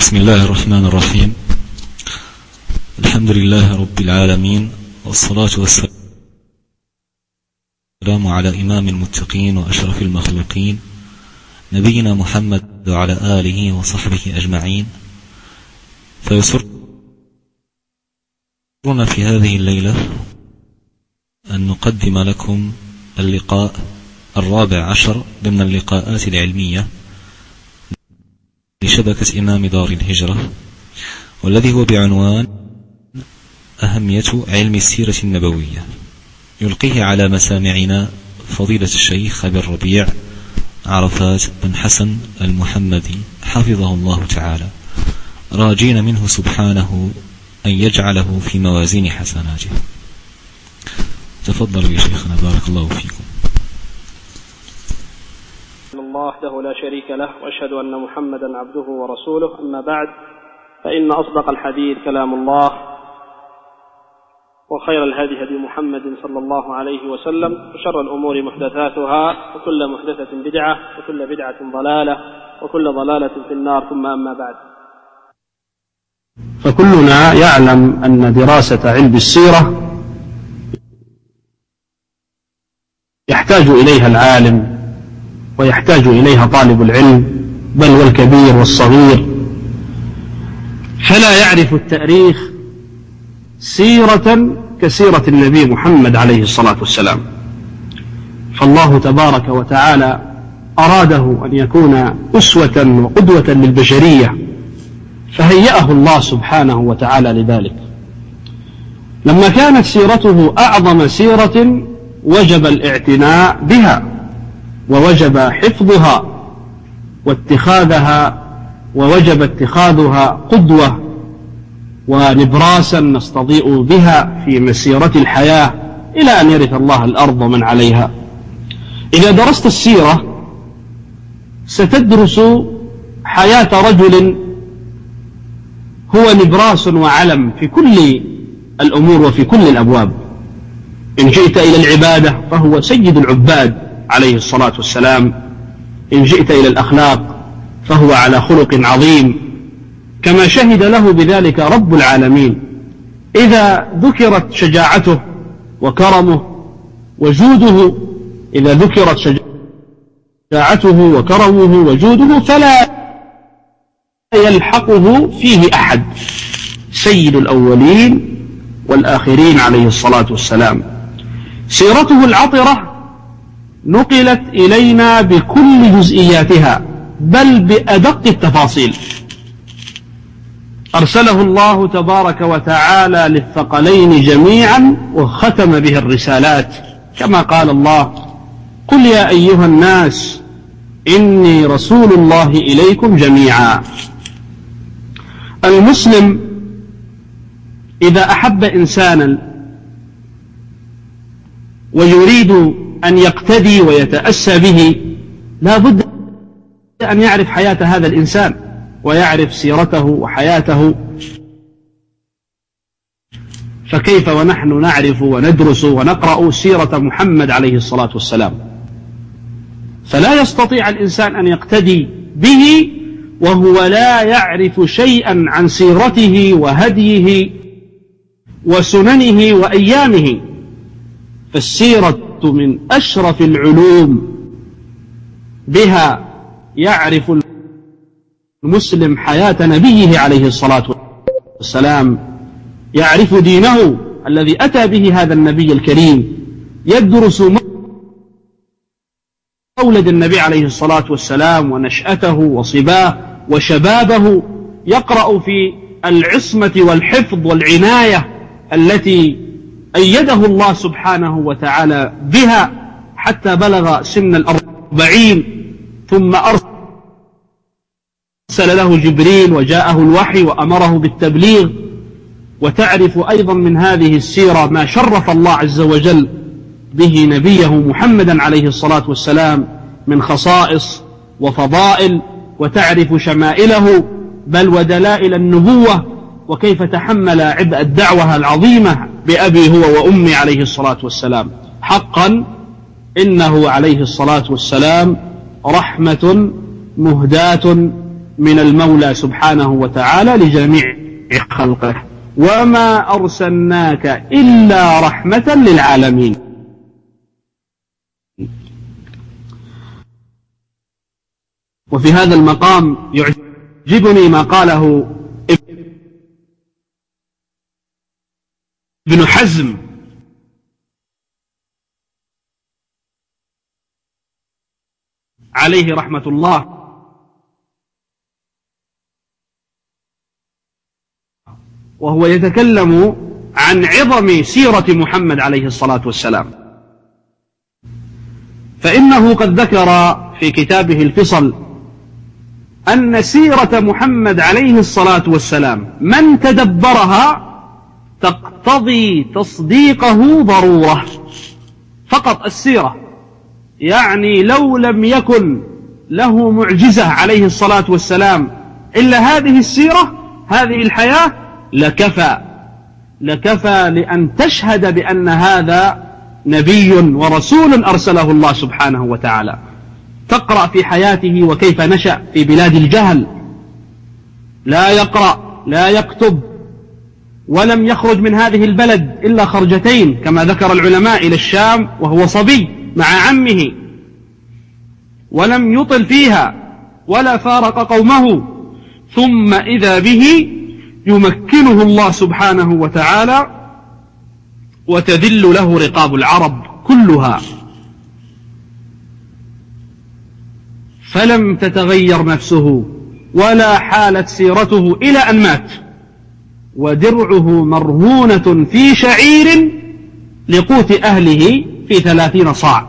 بسم الله الرحمن الرحيم. الحمد لله رب العالمين، والصلاة والسلام على إمام المتقين وأشرف المخلوقين نبينا محمد وعلى آله وصحبه أجمعين. فيسرنا في هذه الليلة أن نقدم لكم اللقاء 14 ضمن اللقاءات العلمية لشبكة إمام دار الهجرة، والذي هو بعنوان أهمية علم السيرة النبوية، يلقيه على مسامعنا فضيلة الشيخ أبي الربيع عرفات بن حسن المحمدي حفظه الله تعالى، راجين منه سبحانه أن يجعله في موازين حسناته. تفضلوا يا شيخنا، بارك الله فيكم. الله وحده لا شريك له، وأشهد أن محمدا عبده ورسوله. أما بعد، فإن أصدق الحديث كلام الله، وخير الهدي هدي محمد صلى الله عليه وسلم، وشر الأمور محدثاتها، وكل محدثة بدعة، وكل بدعة ضلالة، وكل ضلالة في النار. ثم أما بعد، فكلنا يعلم أن دراسة علم السيرة يحتاج إليها العالم ويحتاج إليها طالب العلم، بل والكبير والصغير، فلا يعرف التاريخ سيرة كسيرة النبي محمد عليه الصلاة والسلام. فالله تبارك وتعالى أراده أن يكون أسوة وقدوة للبشرية، فهيأه الله سبحانه وتعالى لذلك. لما كانت سيرته أعظم سيرة وجب الاعتناء بها، ووجب حفظها واتخاذها، ووجب اتخاذها قدوة ونبراسا نستضيء بها في مسيرة الحياة إلى أن يرث الله الأرض ومن عليها. إذا درست السيرة ستدرس حياة رجل هو نبراس وعلم في كل الأمور وفي كل الأبواب. إن جئت إلى العبادة فهو سيد العباد عليه الصلاة والسلام، إن جئت إلى الأخلاق فهو على خلق عظيم، كما شهد له بذلك رب العالمين. إذا ذكرت شجاعته وكرمه وجوده، إذا ذكرت شجاعته وكرمه وجوده فلا يلحقه فيه أحد، سيد الأولين والآخرين عليه الصلاة والسلام. سيرته العطرة نقلت إلينا بكل جزئياتها، بل بأدق التفاصيل. أرسله الله تبارك وتعالى للثقلين جميعا، وختم به الرسالات، كما قال الله: قل يا أيها الناس إني رسول الله إليكم جميعا. المسلم إذا أحب إنسانا ويريد أن يقتدي ويتأسى به، لا بد أن يعرف حياة هذا الإنسان ويعرف سيرته وحياته. فكيف ونحن نعرف وندرس ونقرأ سيرة محمد عليه الصلاة والسلام؟ فلا يستطيع الإنسان أن يقتدي به وهو لا يعرف شيئا عن سيرته وهديه وسننه وأيامه. فالسيرة من أشرف العلوم، بها يعرف المسلم حياة نبيه عليه الصلاة والسلام، يعرف دينه الذي أتى به هذا النبي الكريم، يدرس مولد النبي عليه الصلاة والسلام ونشأته وصباه وشبابه، يقرأ في العصمة والحفظ والعناية التي أيده الله سبحانه وتعالى بها حتى بلغ سن 40، ثم أرسل له جبريل وجاءه الوحي وأمره بالتبليغ. وتعرف أيضا من هذه السيرة ما شرف الله عز وجل به نبيه محمدا عليه الصلاة والسلام من خصائص وفضائل، وتعرف شمائله بل ودلائل النبوة، وكيف تحمل عبء الدعوة العظيمة بأبي هو وأمي عليه الصلاة والسلام. حقا إنه عليه الصلاة والسلام رحمة مهداة من المولى سبحانه وتعالى لجميع خلقه: وما أرسلناك إلا رحمة للعالمين. وفي هذا المقام يعجبني ما قاله ابن حزم عليه رحمة الله، وهو يتكلم عن عظم سيرة محمد عليه الصلاة والسلام، فإنه قد ذكر في كتابه الفصل أن سيرة محمد عليه الصلاة والسلام من تدبرها تقتضي تصديقه ضرورة. فقط السيرة، يعني لو لم يكن له معجزة عليه الصلاة والسلام إلا هذه السيرة، هذه الحياة، لكفى لأن تشهد بأن هذا نبي ورسول أرسله الله سبحانه وتعالى. تقرأ في حياته وكيف نشأ في بلاد الجهل، لا يقرأ لا يكتب، ولم يخرج من هذه البلد إلا خرجتين كما ذكر العلماء إلى الشام وهو صبي مع عمه، ولم يطل فيها ولا فارق قومه، ثم إذا به يمكنه الله سبحانه وتعالى وتذل له رقاب العرب كلها، فلم تتغير نفسه ولا حالت سيرته إلى أن مات، ودرعه مرهونة في شعير لقوت أهله في 30 صاع،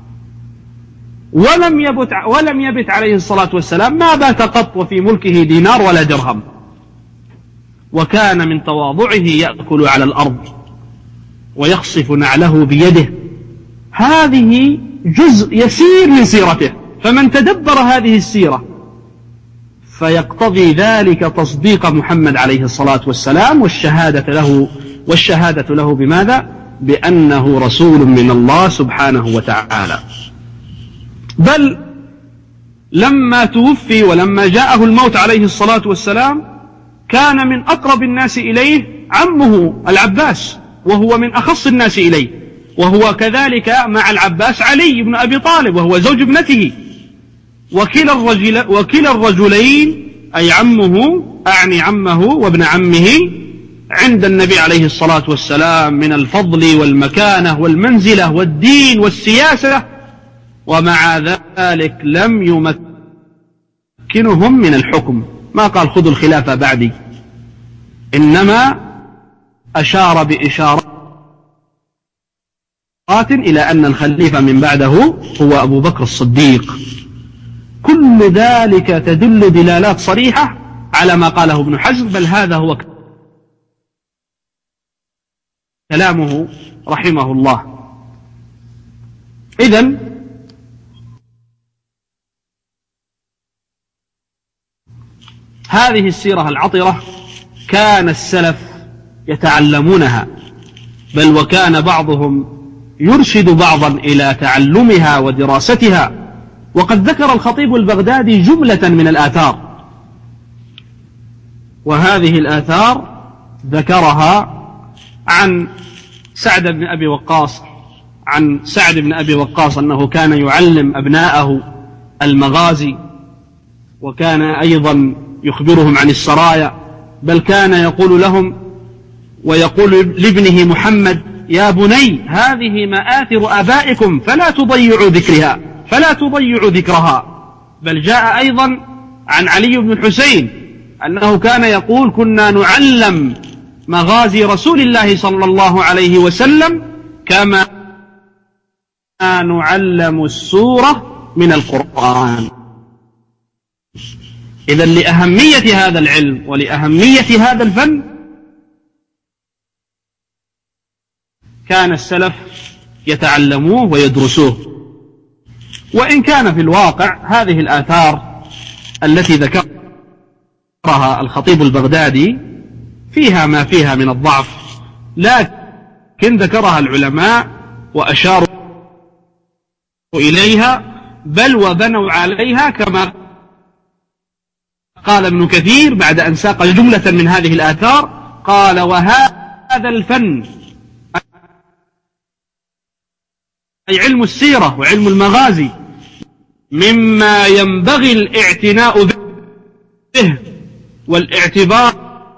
ولم يبت عليه الصلاة والسلام، ما بات قط وفي ملكه دينار ولا درهم، وكان من تواضعه يأكل على الأرض ويخصف نعله بيده. هذه جزء يسير من سيرته، فمن تدبر هذه السيرة فيقتضي ذلك تصديق محمد عليه الصلاة والسلام والشهادة له بماذا؟ بأنه رسول من الله سبحانه وتعالى. بل لما توفي ولما جاءه الموت عليه الصلاة والسلام كان من أقرب الناس إليه عمه العباس، وهو من أخص الناس إليه، وهو كذلك مع العباس علي بن أبي طالب وهو زوج ابنته، وكلا الرجلين أي عمه وابن عمه عند النبي عليه الصلاة والسلام من الفضل والمكانة والمنزلة والدين والسياسة، ومع ذلك لم يمكنهم من الحكم. ما قال خذوا الخلافة بعدي، إنما أشار بإشارات إلى أن الخليفة من بعده هو أبو بكر الصديق. كل ذلك تدل دلالات صريحة على ما قاله ابن حزم، بل هذا هو كلامه رحمه الله. إذن هذه السيرة العطرة كان السلف يتعلمونها، بل وكان بعضهم يرشد بعضا إلى تعلمها ودراستها. وقد ذكر الخطيب البغدادي جملة من الآثار، وهذه الآثار ذكرها عن سعد بن أبي وقاص أنه كان يعلم أبناءه المغازي، وكان أيضا يخبرهم عن السرايا، بل كان يقول لهم ويقول لابنه محمد: يا بني هذه مآثر آبائكم فلا تضيعوا ذكرها. بل جاء أيضا عن علي بن الحسين أنه كان يقول: كنا نعلم مغازي رسول الله صلى الله عليه وسلم كما نعلم السورة من القرآن. إذن لأهمية هذا العلم ولأهمية هذا الفن كان السلف يتعلموه ويدرسوه. وإن كان في الواقع هذه الآثار التي ذكرها الخطيب البغدادي فيها ما فيها من الضعف، لكن ذكرها العلماء وأشاروا إليها، بل وبنوا عليها كما قال ابن كثير بعد أن ساق جملة من هذه الآثار قال: وهذا الفن أي علم السيرة وعلم المغازي مما ينبغي الاعتناء به والاعتبار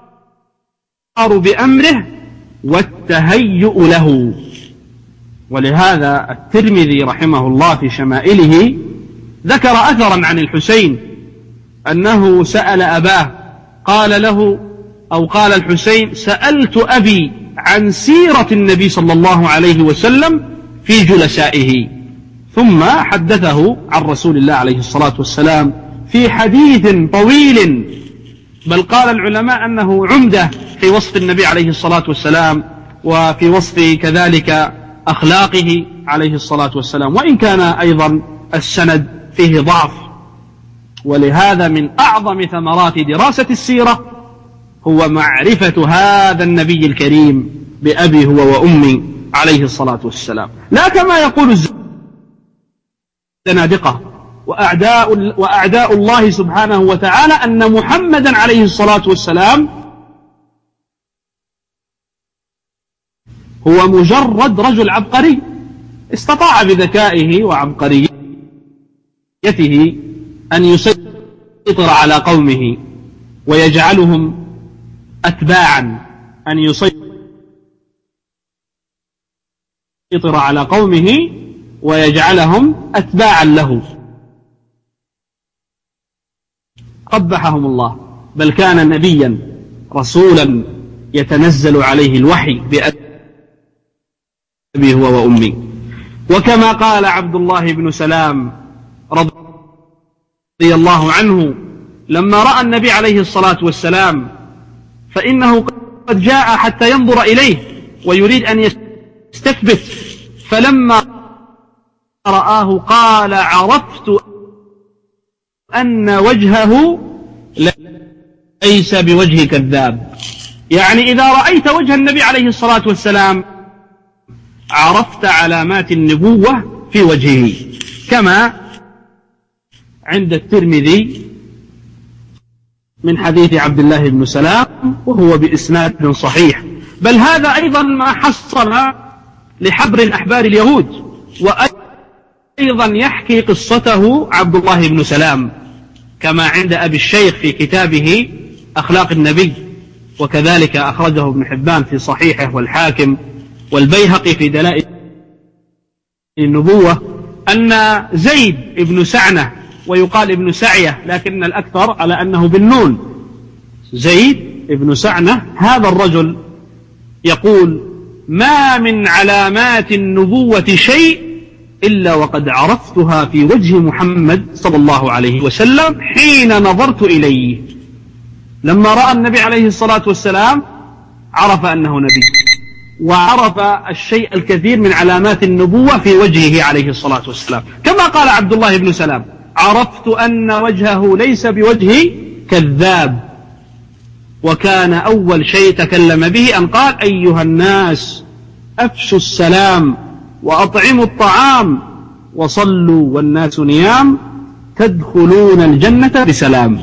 بأمره والتهيؤ له. ولهذا الترمذي رحمه الله في شمائله ذكر أثرا عن الحسين أنه سأل أباه، قال له أو قال الحسين: سألت أبي عن سيرة النبي صلى الله عليه وسلم في جلسائه، ثم حدثه عن رسول الله عليه الصلاة والسلام في حديث طويل، بل قال العلماء أنه عمدة في وصف النبي عليه الصلاة والسلام وفي وصف كذلك أخلاقه عليه الصلاة والسلام، وإن كان أيضا السند فيه ضعف. ولهذا من أعظم ثمرات دراسة السيرة هو معرفة هذا النبي الكريم بأبي هو وأمي عليه الصلاة والسلام، لا كما يقول الزنادقة وأعداء الله سبحانه وتعالى أن محمدا عليه الصلاة والسلام هو مجرد رجل عبقري استطاع بذكائه وعبقريته أن يسيطر على قومه ويجعلهم أتباعا، أن يسيطر على قومه ويجعلهم أتباعا له. قبحهم الله، بل كان نبيا رسولا يتنزل عليه الوحي بأبي هو وأمي. وكما قال عبد الله بن سلام رضي الله عنه لما رأى النبي عليه الصلاة والسلام فإنه قد جاء حتى ينظر إليه ويريد أن يستثبت، فلما رآه قال: عرفت أن وجهه ليس بوجه كذاب. يعني إذا رأيت وجه النبي عليه الصلاة والسلام عرفت علامات النبوة في وجهه، كما عند الترمذي من حديث عبد الله بن سلام وهو بإسناد صحيح. بل هذا أيضا ما حصل لحبر الأحبار اليهود، وأيضا يحكي قصته عبد الله بن سلام كما عند أبي الشيخ في كتابه أخلاق النبي، وكذلك أخرجه ابن حبان في صحيحه والحاكم والبيهقي في دلائل النبوة أن زيد ابن سعنة، ويقال ابن سعية لكن الأكثر على أنه بالنون، زيد ابن سعنة، هذا الرجل يقول: ما من علامات النبوة شيء إلا وقد عرفتها في وجه محمد صلى الله عليه وسلم حين نظرت إليه. لما رأى النبي عليه الصلاة والسلام عرف أنه نبي، وعرف الشيء الكثير من علامات النبوة في وجهه عليه الصلاة والسلام، كما قال عبد الله بن سلام: عرفت أن وجهه ليس بوجه كذاب. وكان أول شيء تكلم به أن قال: أيها الناس أفشوا السلام وأطعموا الطعام وصلوا والناس نيام تدخلون الجنة بسلام.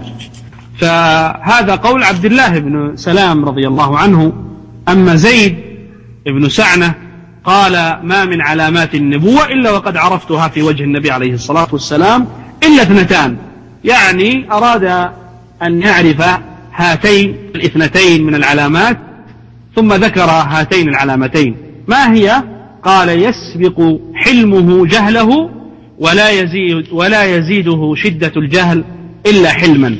فهذا قول عبد الله بن سلام رضي الله عنه. أما زيد بن سعنة قال: ما من علامات النبوة إلا وقد عرفتها في وجه النبي عليه الصلاة والسلام إلا اثنتان، يعني أراد أن يعرف هاتين الاثنتين من العلامات، ثم ذكر هاتين العلامتين. ما هي؟ قال: يسبق حلمه جهله ولا يزيده شدة الجهل إلا حلما.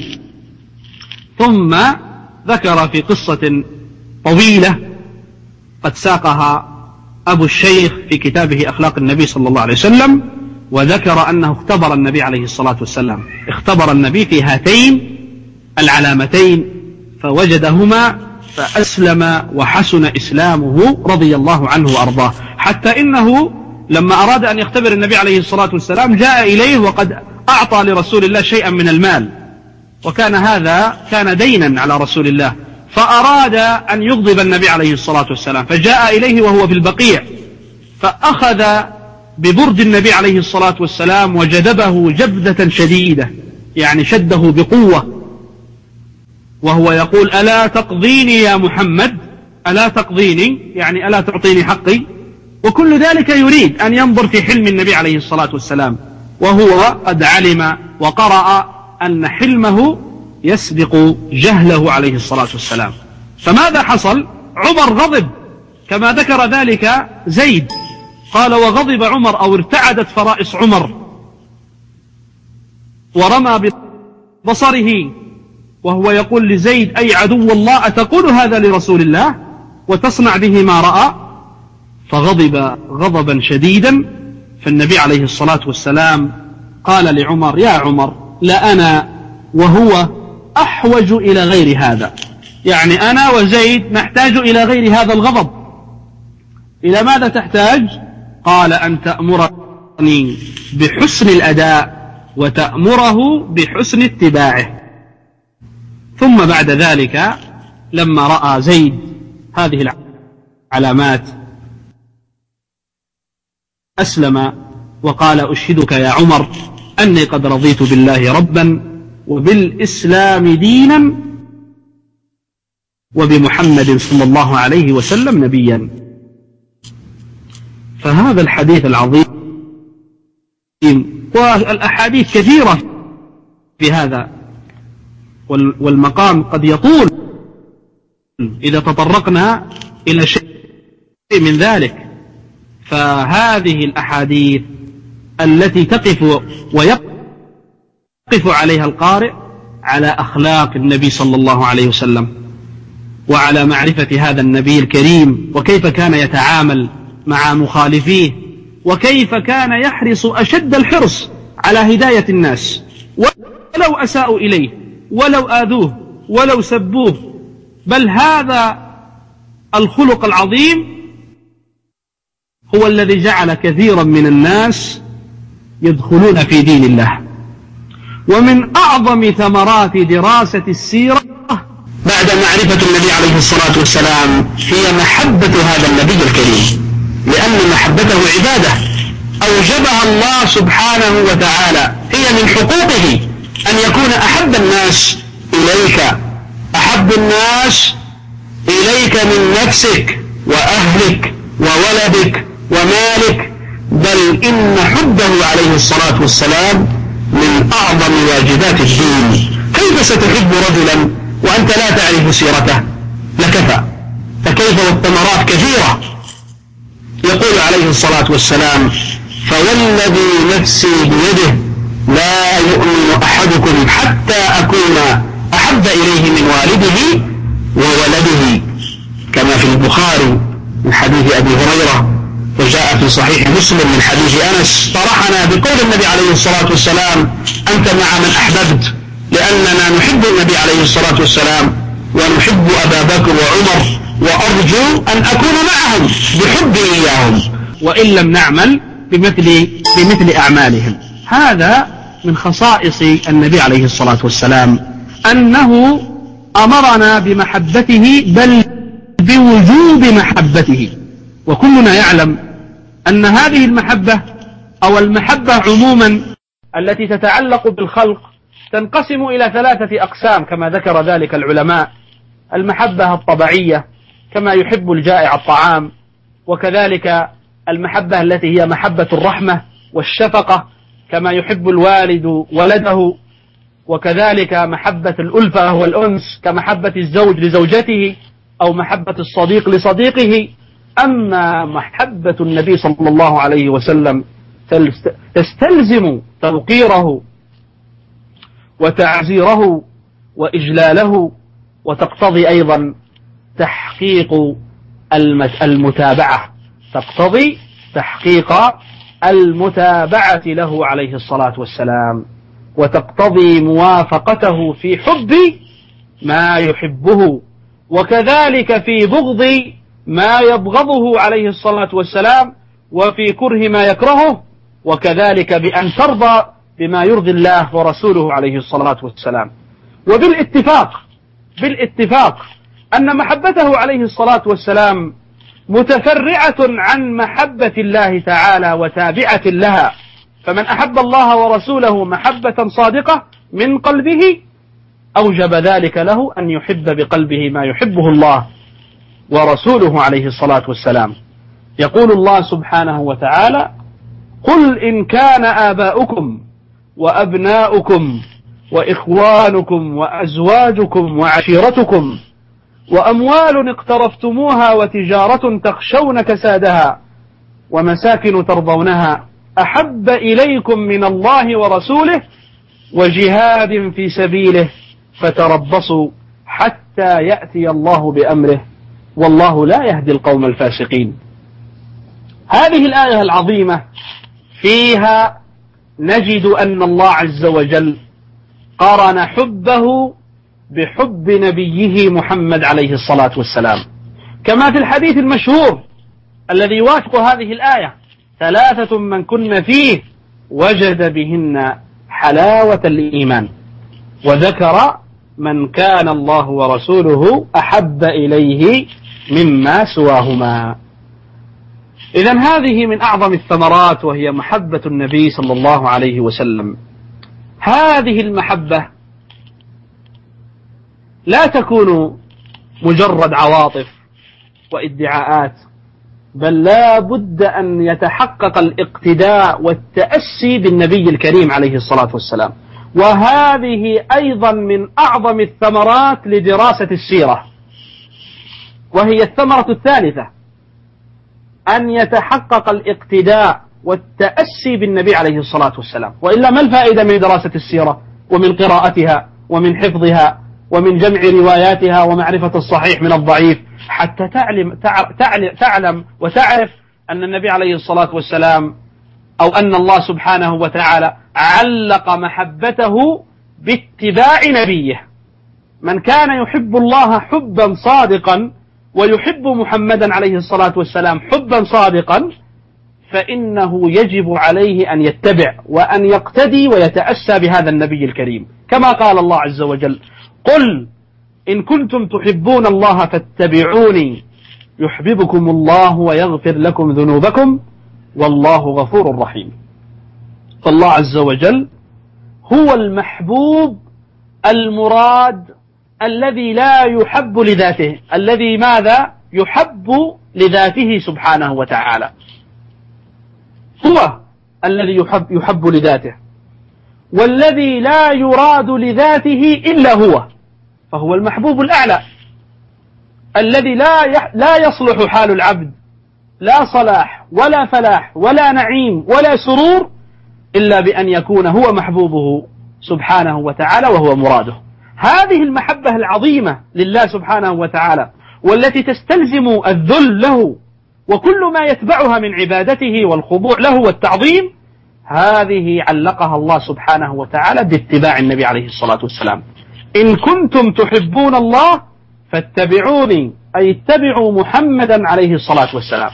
ثم ذكر في قصة طويلة قد ساقها أبو الشيخ في كتابه أخلاق النبي صلى الله عليه وسلم، وذكر أنه اختبر النبي عليه الصلاة والسلام، اختبر النبي في هاتين العلامتين فوجدهما فأسلم وحسن إسلامه رضي الله عنه وأرضاه، حتى إنه لما أراد أن يختبر النبي عليه الصلاة والسلام جاء إليه وقد أعطى لرسول الله شيئا من المال، وكان هذا كان دينا على رسول الله، فأراد أن يغضب النبي عليه الصلاة والسلام، فجاء إليه وهو في البقيع فأخذ ببرد النبي عليه الصلاة والسلام وجذبه جبدة شديدة، يعني شده بقوة وهو يقول ألا تقضيني يا محمد، ألا تقضيني يعني ألا تعطيني حقي، وكل ذلك يريد أن ينظر في حلم النبي عليه الصلاة والسلام، وهو قد علم وقرأ أن حلمه يسبق جهله عليه الصلاة والسلام. فماذا حصل؟ عمر غضب كما ذكر ذلك زيد، قال وغضب عمر أو ارتعدت فرائص عمر ورمى ببصره وهو يقول لزيد أي عدو الله أتقول هذا لرسول الله وتصنع به ما رأى؟ فغضب غضبا شديدا. فالنبي عليه الصلاة والسلام قال لعمر يا عمر لأنا وهو أحوج إلى غير هذا، يعني أنا وزيد نحتاج إلى غير هذا الغضب. إلى ماذا تحتاج؟ قال أن تأمرني بحسن الأداء وتأمره بحسن اتباعه. ثم بعد ذلك لما رأى زيد هذه العلامات أسلم وقال أشهدك يا عمر أني قد رضيت بالله ربا وبالإسلام دينا وبمحمد صلى الله عليه وسلم نبيا. فهذا الحديث العظيم والأحاديث كثيرة في هذا، والمقام قد يطول إذا تطرقنا إلى شيء من ذلك. فهذه الأحاديث التي تقف ويقف عليها القارئ على أخلاق النبي صلى الله عليه وسلم وعلى معرفة هذا النبي الكريم وكيف كان يتعامل مع مخالفيه وكيف كان يحرص أشد الحرص على هداية الناس ولو أساءوا إليه ولو آذوه ولو سبوه. بل هذا الخلق العظيم هو الذي جعل كثيرا من الناس يدخلون في دين الله. ومن أعظم ثمرات دراسة السيرة بعد معرفة النبي عليه الصلاة والسلام هي محبة هذا النبي الكريم، لأن محبته عبادة أوجبها الله سبحانه وتعالى، هي من حقوقه أن يكون أحب الناس إليك، أحب الناس إليك من نفسك وأهلك وولدك ومالك، بل إن حبه عليه الصلاة والسلام من أعظم واجبات الدين. كيف ستحب رجلا وأنت لا تعرف سيرته؟ لكفى. فكيف والثمرات كثيرة. يقول عليه الصلاة والسلام فوالذي نفسي بيده لا يؤمن أحدكم حتى أكون أحب إليه من والده وولده، كما في البخاري من حديث أبي هريرة، وجاء في صحيح مسلم من حديث أنس. صرحنا بقول النبي عليه الصلاة والسلام أنت مع من أحببت، لأننا نحب النبي عليه الصلاة والسلام ونحب أبا بكر وعمر، وأرجو أن أكون معهم بحبي إياهم وإن لم نعمل بمثل أعمالهم. هذا من خصائص النبي عليه الصلاة والسلام أنه أمرنا بمحبته بل بوجوب محبته. وكلنا يعلم أن هذه المحبة أو المحبة عموما التي تتعلق بالخلق تنقسم إلى 3 أقسام كما ذكر ذلك العلماء: المحبة الطبيعية كما يحب الجائع الطعام، وكذلك المحبة التي هي محبة الرحمة والشفقة كما يحب الوالد ولده، وكذلك محبة الألفة والأنس كمحبة الزوج لزوجته أو محبة الصديق لصديقه. أما محبة النبي صلى الله عليه وسلم تستلزم توقيره وتعزيره وإجلاله، وتقتضي أيضا تحقيق المتابعة، تقتضي تحقيق المتابعة له عليه الصلاة والسلام، وتقتضي موافقته في حب ما يحبه، وكذلك في بغض ما يبغضه عليه الصلاة والسلام، وفي كره ما يكرهه، وكذلك بأن ترضى بما يرضي الله ورسوله عليه الصلاة والسلام. بالاتفاق أن محبته عليه الصلاة والسلام متفرعة عن محبة الله تعالى وتابعة لها. فمن أحب الله ورسوله محبة صادقة من قلبه أوجب ذلك له أن يحب بقلبه ما يحبه الله ورسوله عليه الصلاة والسلام. يقول الله سبحانه وتعالى: قل إن كان آباؤكم وأبناؤكم وإخوانكم وأزواجكم وعشيرتكم وأموال اقترفتموها وتجارة تخشون كسادها ومساكن ترضونها أحب إليكم من الله ورسوله وجهاد في سبيله فتربصوا حتى يأتي الله بأمره والله لا يهدي القوم الفاسقين. هذه الآية العظيمة فيها نجد أن الله عز وجل قارن حبه بحب نبيه محمد عليه الصلاة والسلام، كما في الحديث المشهور الذي يوافق هذه الآية: 3 من كن فيه وجد بهن حلاوة الإيمان، وذكر من كان الله ورسوله أحب إليه مما سواهما. إذن هذه من أعظم الثمرات، وهي محبة النبي صلى الله عليه وسلم. هذه المحبة لا تكون مجرد عواطف وادعاءات، بل لا بد أن يتحقق الاقتداء والتأسي بالنبي الكريم عليه الصلاة والسلام. وهذه أيضا من أعظم الثمرات لدراسة السيرة، وهي الثمرة الثالثة: أن يتحقق الاقتداء والتأسي بالنبي عليه الصلاة والسلام. وإلا ما الفائدة من دراسة السيرة ومن قراءتها ومن حفظها ومن جمع رواياتها ومعرفة الصحيح من الضعيف حتى تعلم وتعرف أن النبي عليه الصلاة والسلام أو أن الله سبحانه وتعالى علق محبته باتباع نبيه. من كان يحب الله حبا صادقا ويحب محمدا عليه الصلاة والسلام حبا صادقا فإنه يجب عليه أن يتبع وأن يقتدي ويتأسى بهذا النبي الكريم، كما قال الله عز وجل: قل إن كنتم تحبون الله فاتبعوني يحببكم الله ويغفر لكم ذنوبكم والله غفور رحيم. فالله عز وجل هو المحبوب المراد الذي لا يحب لذاته، الذي ماذا؟ يحب لذاته سبحانه وتعالى، هو الذي يحب لذاته، والذي لا يراد لذاته إلا هو، فهو المحبوب الأعلى الذي لا يصلح حال العبد، لا صلاح ولا فلاح ولا نعيم ولا سرور إلا بأن يكون هو محبوبه سبحانه وتعالى وهو مراده. هذه المحبة العظيمة لله سبحانه وتعالى، والتي تستلزم الذل له وكل ما يتبعها من عبادته والخضوع له والتعظيم، هذه علقها الله سبحانه وتعالى باتباع النبي عليه الصلاة والسلام. إن كنتم تحبون الله فاتبعوني، أي اتبعوا محمدا عليه الصلاة والسلام.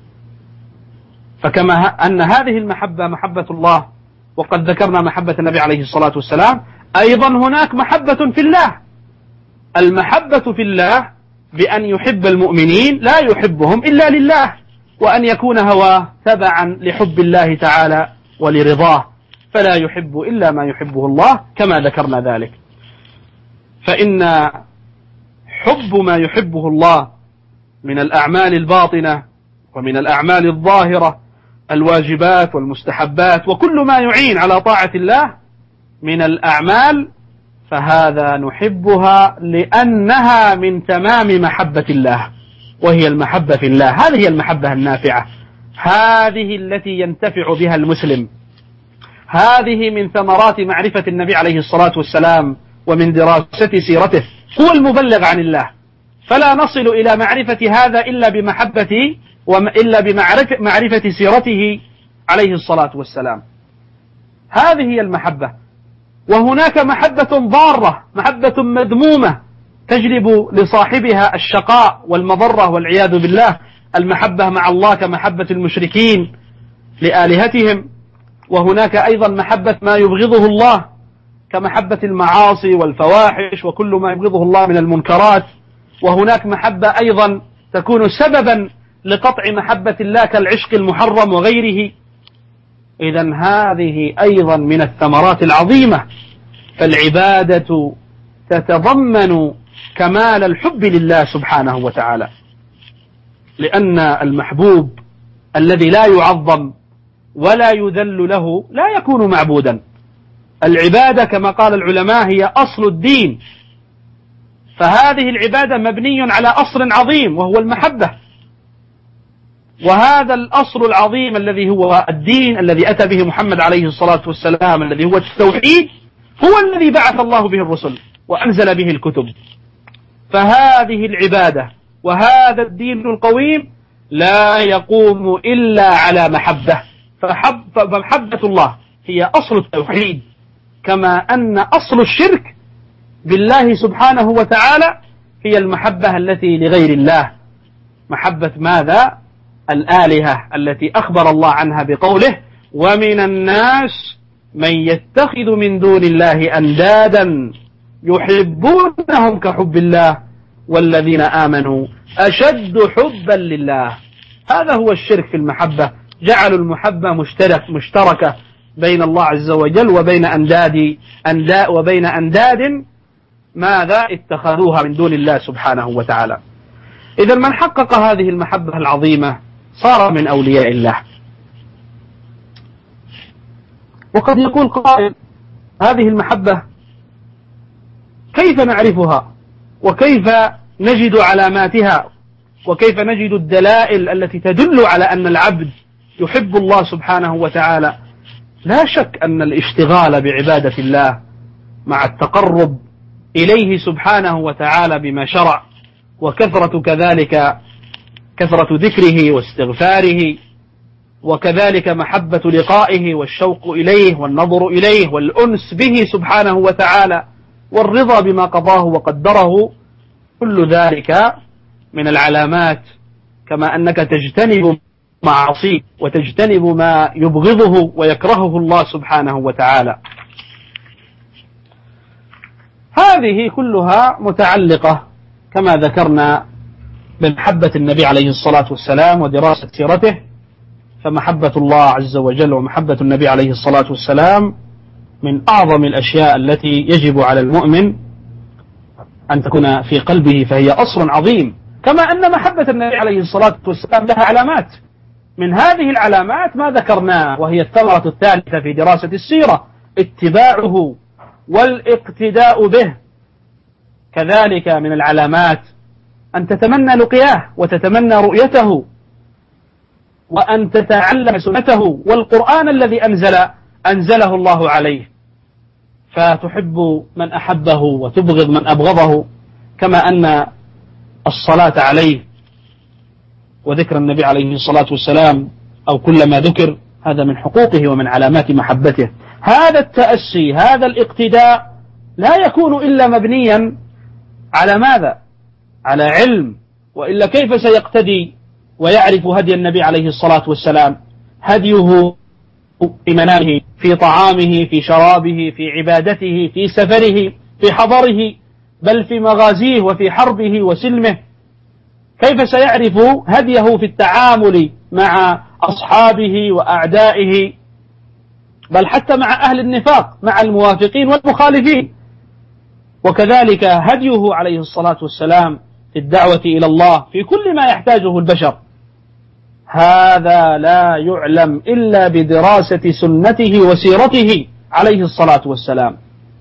فكما أن هذه المحبة محبة الله، وقد ذكرنا محبة النبي عليه الصلاة والسلام، أيضا هناك محبة في الله. المحبة في الله بأن يحب المؤمنين لا يحبهم إلا لله، وأن يكون هواه تبعا لحب الله تعالى ولرضاه، فلا يحب إلا ما يحبه الله كما ذكرنا ذلك. فإن حب ما يحبه الله من الأعمال الباطنة ومن الأعمال الظاهرة، الواجبات والمستحبات وكل ما يعين على طاعة الله من الأعمال، فهذا نحبها لأنها من تمام محبة الله، وهي المحبة في الله. هذه هي المحبة النافعة، هذه التي ينتفع بها المسلم. هذه من ثمرات معرفة النبي عليه الصلاة والسلام ومن دراسة سيرته. هو المبلغ عن الله، فلا نصل إلى معرفة هذا إلا بمعرفة سيرته عليه الصلاة والسلام. هذه هي المحبة. وهناك محبة ضارة، محبة مذمومة تجلب لصاحبها الشقاء والمضرة والعياذ بالله، المحبة مع الله كمحبة المشركين لآلهتهم. وهناك أيضا محبة ما يبغضه الله كمحبة المعاصي والفواحش وكل ما يبغضه الله من المنكرات. وهناك محبة أيضا تكون سببا لقطع محبة الله كالعشق المحرم وغيره. إذن هذه أيضا من الثمرات العظيمة. فالعبادة تتضمن كمال الحب لله سبحانه وتعالى، لأن المحبوب الذي لا يعظم ولا يذل له لا يكون معبودا. العبادة كما قال العلماء هي أصل الدين، فهذه العبادة مبني على أصل عظيم وهو المحبة، وهذا الأصل العظيم الذي هو الدين الذي أتى به محمد عليه الصلاة والسلام الذي هو التوحيد هو الذي بعث الله به الرسل وأنزل به الكتب. فهذه العبادة وهذا الدين القويم لا يقوم إلا على محبة، فمحبة الله هي أصل التوحيد، كما أن أصل الشرك بالله سبحانه وتعالى هي المحبة التي لغير الله. محبة ماذا؟ الآلهة التي أخبر الله عنها بقوله: ومن الناس من يتخذ من دون الله أندادا يحبونهم كحب الله والذين آمنوا أشد حبا لله. هذا هو الشرك في المحبة، جعلوا المحبة مشتركة بين الله عز وجل وبين أنداد ماذا اتخذوها من دون الله سبحانه وتعالى. إذا من حقق هذه المحبة العظيمة صار من أولياء الله. وقد يقول قائل: هذه المحبة كيف نعرفها وكيف نجد علاماتها وكيف نجد الدلائل التي تدل على أن العبد يحب الله سبحانه وتعالى؟ لا شك أن الاشتغال بعبادة الله مع التقرب إليه سبحانه وتعالى بما شرع، وكثرة كذلك كثرة ذكره واستغفاره، وكذلك محبة لقائه والشوق إليه والنظر إليه والأنس به سبحانه وتعالى والرضا بما قضاه وقدره، كل ذلك من العلامات. كما أنك تجتنب معاصيه وتجتنب ما يبغضه ويكرهه الله سبحانه وتعالى. هذه كلها متعلقة كما ذكرنا بمحبة النبي عليه الصلاة والسلام ودراسة سيرته. فمحبة الله عز وجل ومحبة النبي عليه الصلاة والسلام من أعظم الأشياء التي يجب على المؤمن أن تكون في قلبه، فهي أصل عظيم. كما أن محبة النبي عليه الصلاة والسلام لها علامات، من هذه العلامات ما ذكرناه وهي الثمرة الثالثة في دراسة السيرة: اتباعه والاقتداء به. كذلك من العلامات أن تتمنى لقياه وتتمنى رؤيته، وأن تتعلم سنته والقرآن الذي أنزله الله عليه، فتحب من أحبه وتبغض من أبغضه. كما أن الصلاة عليه وذكر النبي عليه الصلاة والسلام أو كل ما ذكر هذا من حقوقه ومن علامات محبته. هذا التأسي، هذا الاقتداء لا يكون إلا مبنيا على ماذا؟ على علم، وإلا كيف سيقتدي ويعرف هدي النبي عليه الصلاة والسلام؟ هديه في منامه، في طعامه، في شرابه، في عبادته، في سفره، في حضره، بل في مغازيه وفي حربه وسلمه. كيف سيعرف هديه في التعامل مع أصحابه وأعدائه، بل حتى مع أهل النفاق، مع الموافقين والمخالفين؟ وكذلك هديه عليه الصلاة والسلام في الدعوة إلى الله في كل ما يحتاجه البشر. هذا لا يعلم إلا بدراسة سنته وسيرته عليه الصلاة والسلام.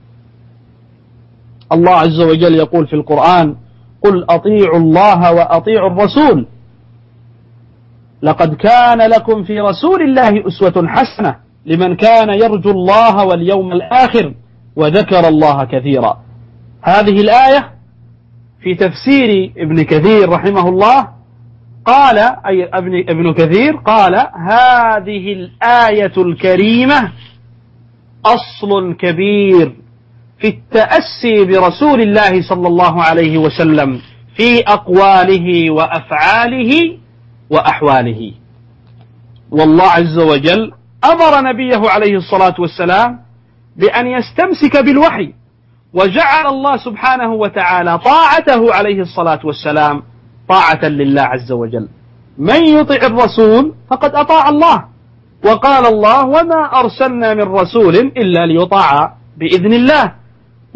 الله عز وجل يقول في القرآن: قل أطيعوا الله وأطيعوا الرسول لقد كان لكم في رسول الله أسوة حسنة لمن كان يرجو الله واليوم الآخر وذكر الله كثيرا. هذه الآية في تفسير ابن كثير رحمه الله قال، أي ابن كثير قال: هذه الآية الكريمة أصل كبير في التأسي برسول الله صلى الله عليه وسلم في أقواله وأفعاله وأحواله. والله عز وجل أمر نبيه عليه الصلاة والسلام بأن يستمسك بالوحي، وجعل الله سبحانه وتعالى طاعته عليه الصلاة والسلام طاعة لله عز وجل. من يطع الرسول فقد أطاع الله، وقال الله: وما أرسلنا من رسول إلا ليطاع بإذن الله.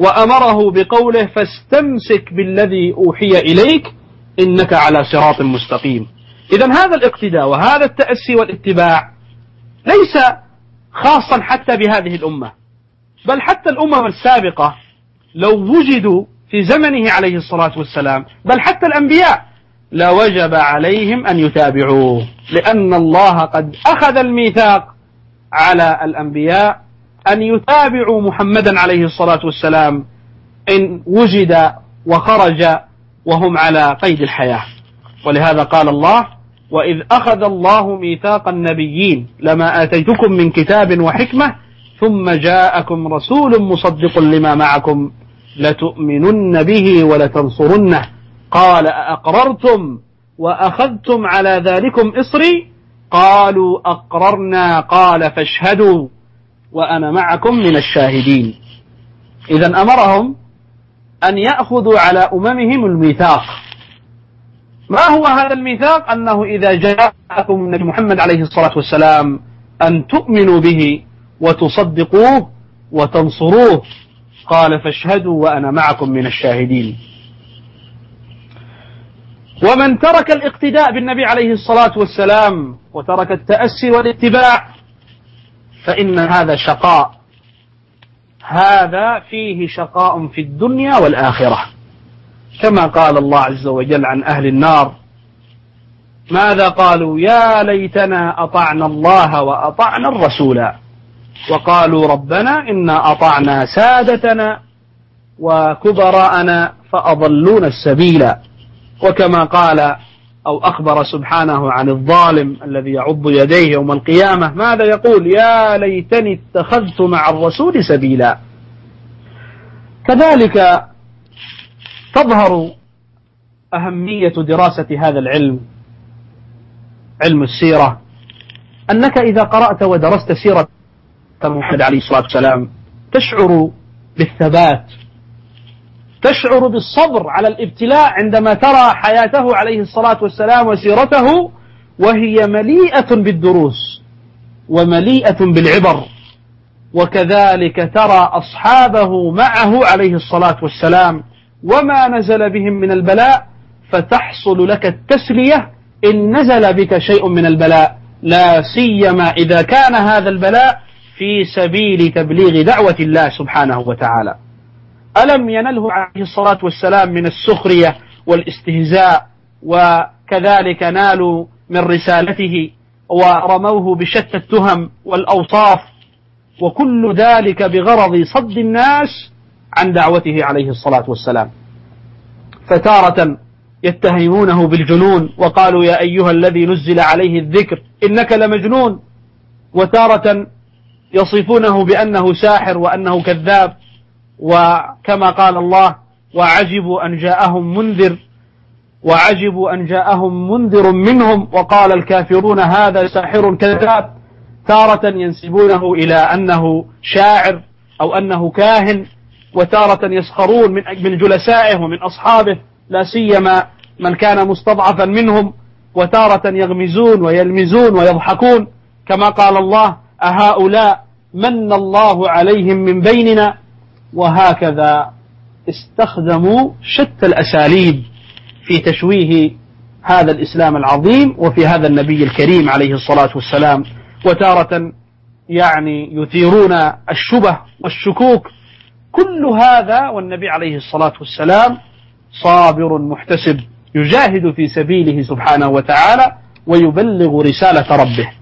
وأمره بقوله فاستمسك بالذي أوحي إليك إنك على صراط مستقيم. إذن هذا الاقتداء وهذا التأسي والاتباع ليس خاصا حتى بهذه الأمة، بل حتى الأمم السابقة لو وجدوا في زمنه عليه الصلاة والسلام، بل حتى الأنبياء لوجب عليهم أن يتابعوه، لأن الله قد أخذ الميثاق على الأنبياء أن يتابعوا محمدا عليه الصلاة والسلام إن وجد وخرج وهم على قيد الحياة. ولهذا قال الله وإذ أخذ الله ميثاق النبيين لما آتيتكم من كتاب وحكمة ثم جاءكم رسول مصدق لما معكم لتؤمنن به ولتنصرنه قال أأقررتم وأخذتم على ذلكم إصري قالوا أقررنا قال فاشهدوا وأنا معكم من الشاهدين. إذن أمرهم أن يأخذوا على أممهم الميثاق. ما هو هذا الميثاق؟ أنه إذا جاءكم النبي محمد عليه الصلاة والسلام أن تؤمنوا به وتصدقوه وتنصروه قال فاشهدوا وأنا معكم من الشاهدين. ومن ترك الاقتداء بالنبي عليه الصلاة والسلام وترك التأسي والاتباع فإن هذا شقاء، هذا فيه شقاء في الدنيا والآخرة، كما قال الله عز وجل عن أهل النار ماذا قالوا يا ليتنا أطعنا الله وأطعنا الرسول وقالوا ربنا إنا أطعنا سادتنا وكبراءنا فأضلونا السبيل. وكما قال أو أخبر سبحانه عن الظالم الذي يعض يديه يوم القيامة ماذا يقول يا ليتني اتخذت مع الرسول سبيلا. كذلك تظهر أهمية دراسة هذا العلم، علم السيرة، أنك إذا قرأت ودرست سيرة محمد عليه الصلاة والسلام تشعر بالثبات، تشعر بالصبر على الابتلاء عندما ترى حياته عليه الصلاة والسلام وسيرته وهي مليئة بالدروس ومليئة بالعبر. وكذلك ترى أصحابه معه عليه الصلاة والسلام وما نزل بهم من البلاء فتحصل لك التسلية إن نزل بك شيء من البلاء، لا سيما إذا كان هذا البلاء في سبيل تبليغ دعوة الله سبحانه وتعالى. ألم ينله عليه الصلاة والسلام من السخرية والاستهزاء، وكذلك نالوا من رسالته ورموه بشتى التهم والأوصاف، وكل ذلك بغرض صد الناس عن دعوته عليه الصلاة والسلام. فتارة يتهمونه بالجنون وقالوا يا أيها الذي نزل عليه الذكر إنك لمجنون، وتارة يصفونه بأنه ساحر وأنه كذاب. وكما قال الله وعجبوا أن جاءهم منذر منهم وقال الكافرون هذا ساحر كذاب. تارة ينسبونه إلى أنه شاعر أو أنه كاهن، وتارة يسخرون من جلسائه ومن أصحابه لا سيما من كان مستضعفا منهم، وتارة يغمزون ويلمزون ويضحكون كما قال الله أهؤلاء من الله عليهم من بيننا. وهكذا استخدموا شتى الأساليب في تشويه هذا الإسلام العظيم وفي هذا النبي الكريم عليه الصلاة والسلام. وتارة يثيرون الشبه والشكوك. كل هذا والنبي عليه الصلاة والسلام صابر محتسب يجاهد في سبيله سبحانه وتعالى ويبلغ رسالة ربه.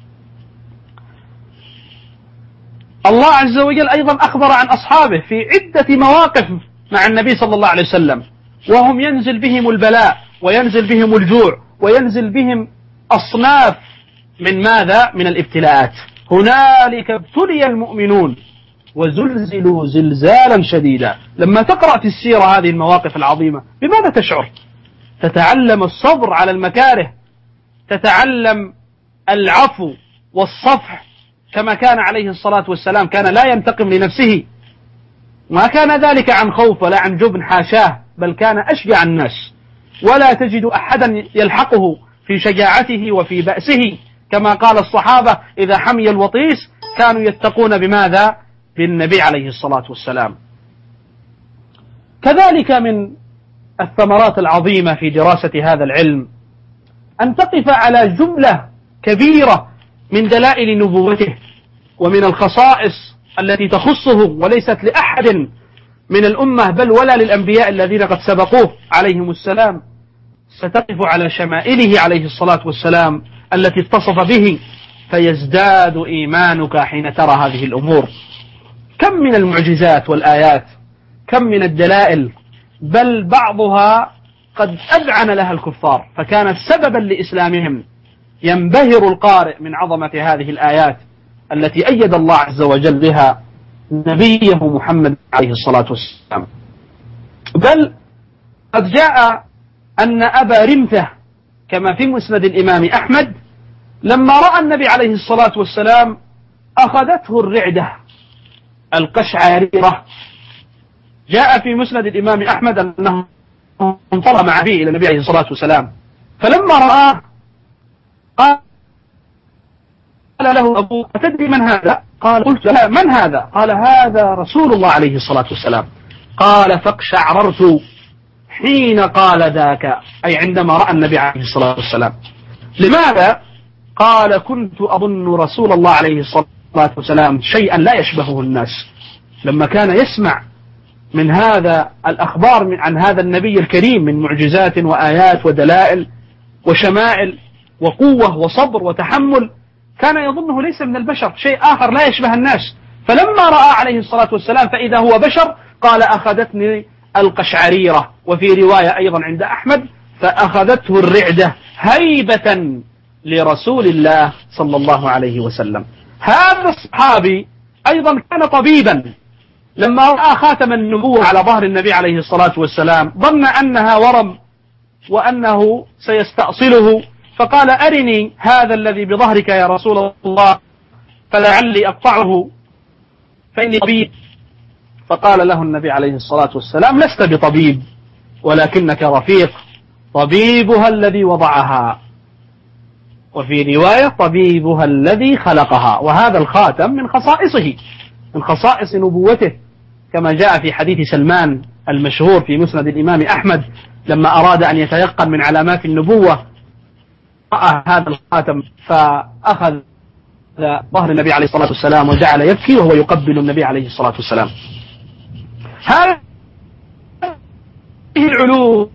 الله عز وجل أيضا أخبر عن أصحابه في عدة مواقف مع النبي صلى الله عليه وسلم وهم ينزل بهم البلاء وينزل بهم الجوع وينزل بهم أصناف من ماذا؟ من الابتلاءات. هنالك ابتلي المؤمنون وزلزلوا زلزالا شديدا. لما تقرأ في السيرة هذه المواقف العظيمة بماذا تشعر؟ تتعلم الصبر على المكاره، تتعلم العفو والصفح، كما كان عليه الصلاة والسلام كان لا ينتقم لنفسه، ما كان ذلك عن خوف ولا عن جبن حاشاه، بل كان أشجع الناس، ولا تجد أحدا يلحقه في شجاعته وفي بأسه، كما قال الصحابة إذا حمي الوطيس كانوا يتقون بماذا؟ بالنبي عليه الصلاة والسلام. كذلك من الثمرات العظيمة في دراسة هذا العلم أن تقف على جملة كبيرة من دلائل نبوته ومن الخصائص التي تخصه وليست لأحد من الأمة بل ولا للأنبياء الذين قد سبقوه عليهم السلام. ستقف على شمائله عليه الصلاة والسلام التي اتصف به، فيزداد إيمانك حين ترى هذه الأمور. كم من المعجزات والآيات، كم من الدلائل، بل بعضها قد أذعن لها الكفار فكانت سببا لإسلامهم. ينبهر القارئ من عظمة هذه الآيات التي أيد الله عز وجل بها نبيه محمد عليه الصلاة والسلام. بل قد جاء أن أبا رمثة كما في مسند الإمام أحمد لما رأى النبي عليه الصلاة والسلام أخذته الرعدة القشعريرة. جاء في مسند الإمام أحمد أنه انطلق مع أبيه إلى النبي عليه الصلاة والسلام، فلما رآه قال له أبوه أتدري من هذا؟ قال قلت لا، من هذا؟ قال هذا رسول الله عليه الصلاة والسلام. قال فاقشعررت حين قال ذاك، أي عندما رأى النبي عليه الصلاة والسلام. لماذا؟ قال كنت أظن رسول الله عليه الصلاة والسلام شيئا لا يشبهه الناس. لما كان يسمع من هذا الأخبار عن هذا النبي الكريم من معجزات وآيات ودلائل وشمائل وقوة وصبر وتحمل، كان يظنه ليس من البشر، شيء آخر لا يشبه الناس. فلما رأى عليه الصلاة والسلام فإذا هو بشر قال أخذتني القشعريرة، وفي رواية أيضا عند أحمد فأخذته الرعدة هيبة لرسول الله صلى الله عليه وسلم. هذا الصحابي أيضا كان طبيبا، لما رأى خاتم النبوة على ظهر النبي عليه الصلاة والسلام ظن أنها ورم وأنه سيستأصله، فقال أرني هذا الذي بظهرك يا رسول الله فلعلي أقطعه فإني طبيب. فقال له النبي عليه الصلاة والسلام لست بطبيب ولكنك رفيق، طبيبها الذي وضعها، وفي رواية طبيبها الذي خلقها. وهذا الخاتم من خصائصه، من خصائص نبوته، كما جاء في حديث سلمان المشهور في مسند الإمام أحمد لما أراد أن يتيقن من علامات النبوة رأى هذا الخاتم فأخذ ظهر النبي عليه الصلاة والسلام وجعل يبكي وهو يقبل النبي عليه الصلاة والسلام. هذه العلوم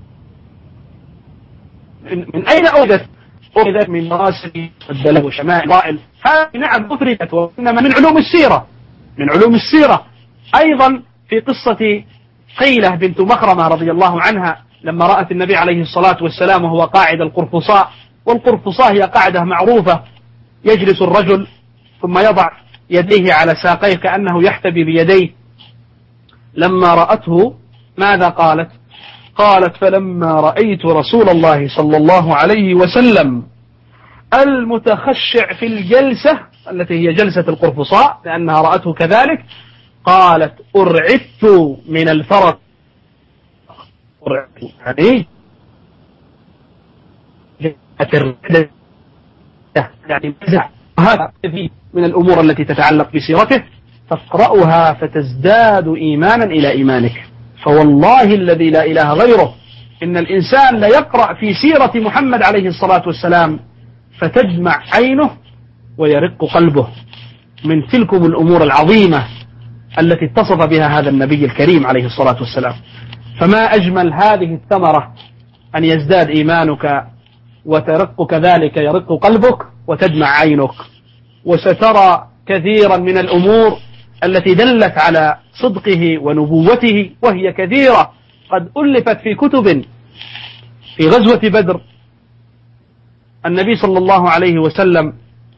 من أين أوجدت؟ أوجدت من مراسل والدلائل وشمائل الرائل. هذه نعم أفردت، وإنما من علوم السيرة، من علوم السيرة. أيضا في قصة قيلة بنت مخرمة رضي الله عنها لما رأت النبي عليه الصلاة والسلام وهو قاعد القرفصاء، والقرفصاء هي قاعدة معروفة يجلس الرجل ثم يضع يديه على ساقيه كأنه يحتبي بيديه. لما رأته ماذا قالت؟ قالت فلما رأيت رسول الله صلى الله عليه وسلم المتخشع في الجلسة التي هي جلسة القرفصاء لأنها رأته كذلك، قالت أرعبت من الفرق. أرعبت يعني هذا من الأمور التي تتعلق بسيرته، فاقرأها فتزداد إيمانا إلى إيمانك. فوالله الذي لا إله غيره إن الإنسان ليقرأ في سيرة محمد عليه الصلاة والسلام فتدمع عينه ويرق قلبه من تلكم الأمور العظيمة التي اتصف بها هذا النبي الكريم عليه الصلاة والسلام. فما أجمل هذه الثمرة أن يزداد إيمانك وترق كذلك يرق قلبك وتدمع عينك، وسترى كثيرا من الأمور التي دلت على صدقه ونبوته، وهي كثيرة قد ألفت في كتب. في غزوة بدر النبي صلى الله عليه وسلم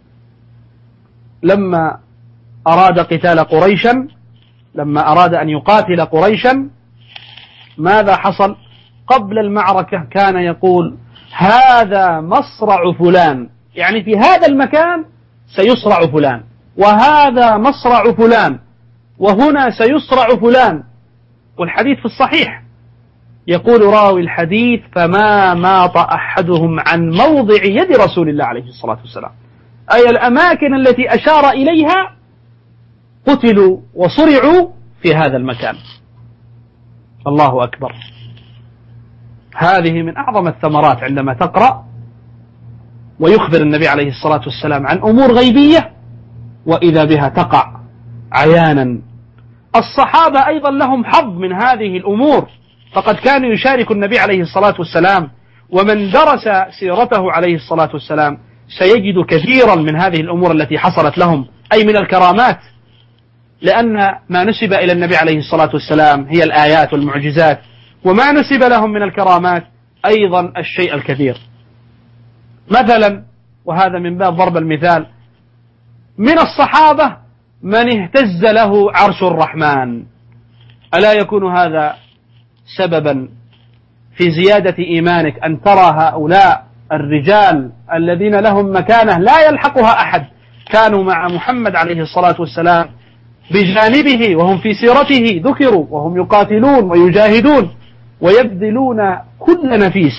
لما أراد قتال قريشا، لما أراد أن يقاتل قريشا ماذا حصل؟ قبل المعركة كان يقول هذا مصرع فلان، يعني في هذا المكان سيصرع فلان، وهذا مصرع فلان، وهنا سيصرع فلان. والحديث في الصحيح يقول راوي الحديث فما ماط أحدهم عن موضع يد رسول الله عليه الصلاة والسلام، أي الأماكن التي أشار إليها قتلوا وصرعوا في هذا المكان. الله أكبر. هذه من أعظم الثمرات عندما تقرأ ويخبر النبي عليه الصلاة والسلام عن أمور غيبية وإذا بها تقع عيانا. الصحابة أيضا لهم حظ من هذه الأمور، فقد كانوا يشارك النبي عليه الصلاة والسلام، ومن درس سيرته عليه الصلاة والسلام سيجد كثيرا من هذه الأمور التي حصلت لهم، أي من الكرامات، لأن ما نسب إلى النبي عليه الصلاة والسلام هي الآيات والمعجزات، وما نسب لهم من الكرامات أيضا الشيء الكثير. مثلا، وهذا من باب ضرب المثال، من الصحابة من اهتز له عرش الرحمن. ألا يكون هذا سببا في زيادة إيمانك أن ترى هؤلاء الرجال الذين لهم مكانة لا يلحقها أحد، كانوا مع محمد عليه الصلاة والسلام بجانبه، وهم في سيرته ذكروا وهم يقاتلون ويجاهدون ويبذلون كل نفيس.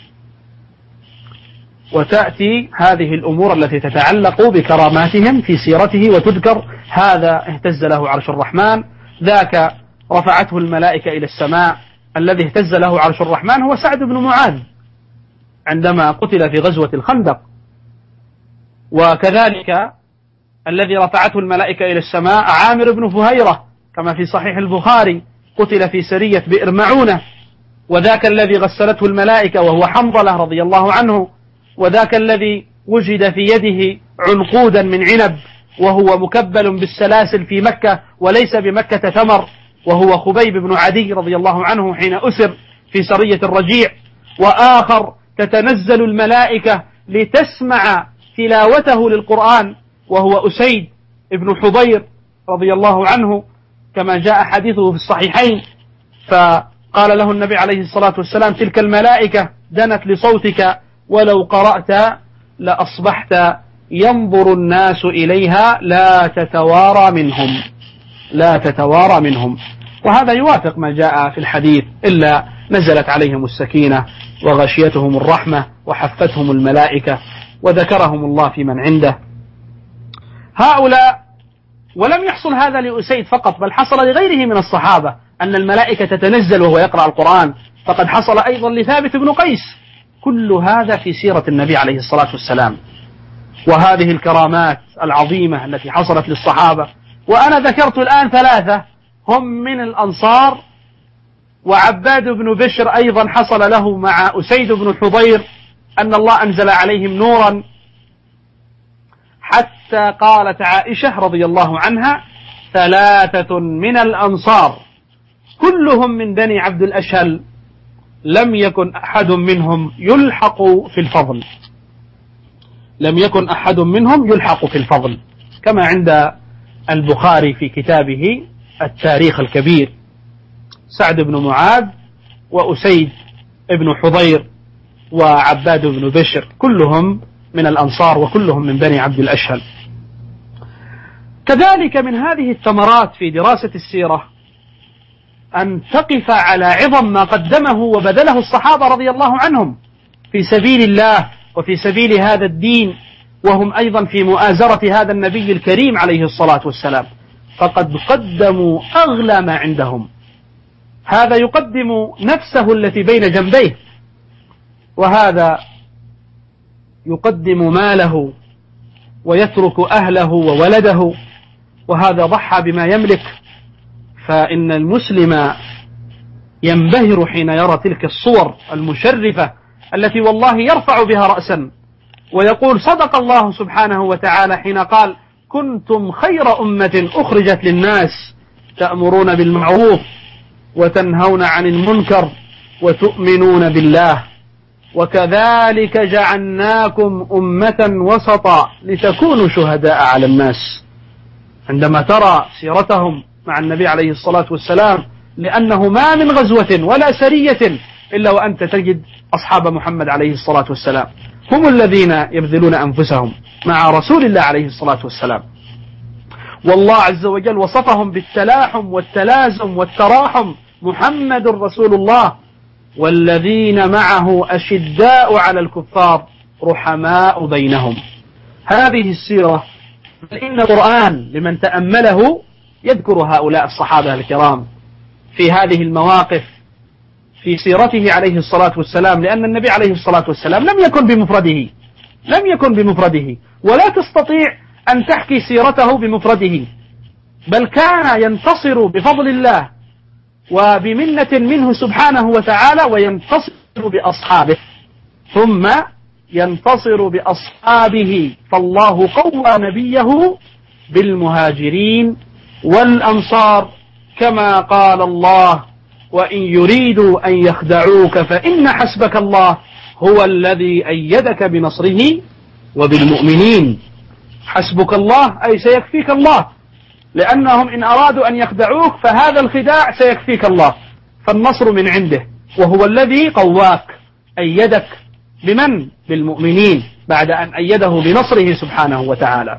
وتأتي هذه الأمور التي تتعلق بكراماتهم في سيرته وتذكر: هذا اهتز له عرش الرحمن، ذاك رفعته الملائكة إلى السماء. الذي اهتز له عرش الرحمن هو سعد بن معاذ عندما قتل في غزوة الخندق، وكذلك الذي رفعته الملائكة إلى السماء عامر بن فهيرة كما في صحيح البخاري، قتل في سرية بئر معونة. وذاك الذي غسلته الملائكة وهو حنظلة رضي الله عنه، وذاك الذي وجد في يده عنقودا من عنب وهو مكبل بالسلاسل في مكة وليس بمكة ثمر، وهو خبيب بن عدي رضي الله عنه حين أسر في سرية الرجيع. وآخر تتنزل الملائكة لتسمع تلاوته للقرآن وهو أسيد بن حضير رضي الله عنه كما جاء حديثه في الصحيحين، فقال له النبي عليه الصلاة والسلام: تلك الملائكة دنت لصوتك ولو قرأت لأصبحت ينظر الناس إليها لا تتوارى منهم. وهذا يوافق ما جاء في الحديث: إلا نزلت عليهم السكينة وغشيتهم الرحمة وحفتهم الملائكة وذكرهم الله في من عنده. هؤلاء، ولم يحصل هذا لأسيد فقط، بل حصل لغيره من الصحابة أن الملائكة تتنزل وهو يقرأ القرآن، فقد حصل أيضا لثابت بن قيس. كل هذا في سيرة النبي عليه الصلاة والسلام. وهذه الكرامات العظيمة التي حصلت للصحابة، وأنا ذكرت الآن 3 هم من الأنصار، وعباد بن بشر أيضا حصل له مع أسيد بن حضير أن الله أنزل عليهم نورا، حتى قالت عائشة رضي الله عنها: 3 من الأنصار كلهم من بني عبد الأشهل لم يكن أحد منهم يلحق في الفضل، كما عند البخاري في كتابه التاريخ الكبير: سعد بن معاذ وأسيد بن حضير وعباد بن بشر كلهم من الأنصار وكلهم من بني عبد الأشهل. كذلك من هذه الثمرات في دراسة السيرة أن تقف على عظم ما قدمه وبذله الصحابة رضي الله عنهم في سبيل الله وفي سبيل هذا الدين، وهم أيضا في مؤازرة هذا النبي الكريم عليه الصلاة والسلام، فقد قدموا أغلى ما عندهم. هذا يقدم نفسه التي بين جنبيه، وهذا يقدم ماله ويترك أهله وولده، وهذا ضحى بما يملك. فإن المسلم ينبهر حين يرى تلك الصور المشرفة التي والله يرفع بها رأسا ويقول: صدق الله سبحانه وتعالى حين قال: كنتم خير أمة أخرجت للناس تأمرون بالمعروف وتنهون عن المنكر وتؤمنون بالله وكذلك جعلناكم أمة وسطا لتكونوا شهداء على الناس. عندما ترى سيرتهم مع النبي عليه الصلاة والسلام، لأنه ما من غزوة ولا سرية إلا وأنت تجد أصحاب محمد عليه الصلاة والسلام هم الذين يبذلون أنفسهم مع رسول الله عليه الصلاة والسلام. والله عز وجل وصفهم بالتلاحم والتلازم والتراحم: محمد رسول الله والذين معه أشداء على الكفار رحماء بينهم. هذه السيرة إن القرآن لمن تأمله يذكر هؤلاء الصحابة الكرام في هذه المواقف في سيرته عليه الصلاة والسلام، لأن النبي عليه الصلاة والسلام لم يكن بمفرده، ولا تستطيع أن تحكي سيرته بمفرده، بل كان ينتصر بفضل الله وبمنة منه سبحانه وتعالى، وينتصر بأصحابه، ثم ينتصر بأصحابه. فالله قوى نبيه بالمهاجرين والأنصار، كما قال الله: وإن يريدوا أن يخدعوك فإن حسبك الله هو الذي أيدك بنصره وبالمؤمنين. حسبك الله أي سيكفيك الله، لأنهم إن أرادوا أن يخدعوك فهذا الخداع سيكفيك الله، فالنصر من عنده، وهو الذي قواك أيدك بمن؟ بالمؤمنين، بعد أن أيده بنصره سبحانه وتعالى.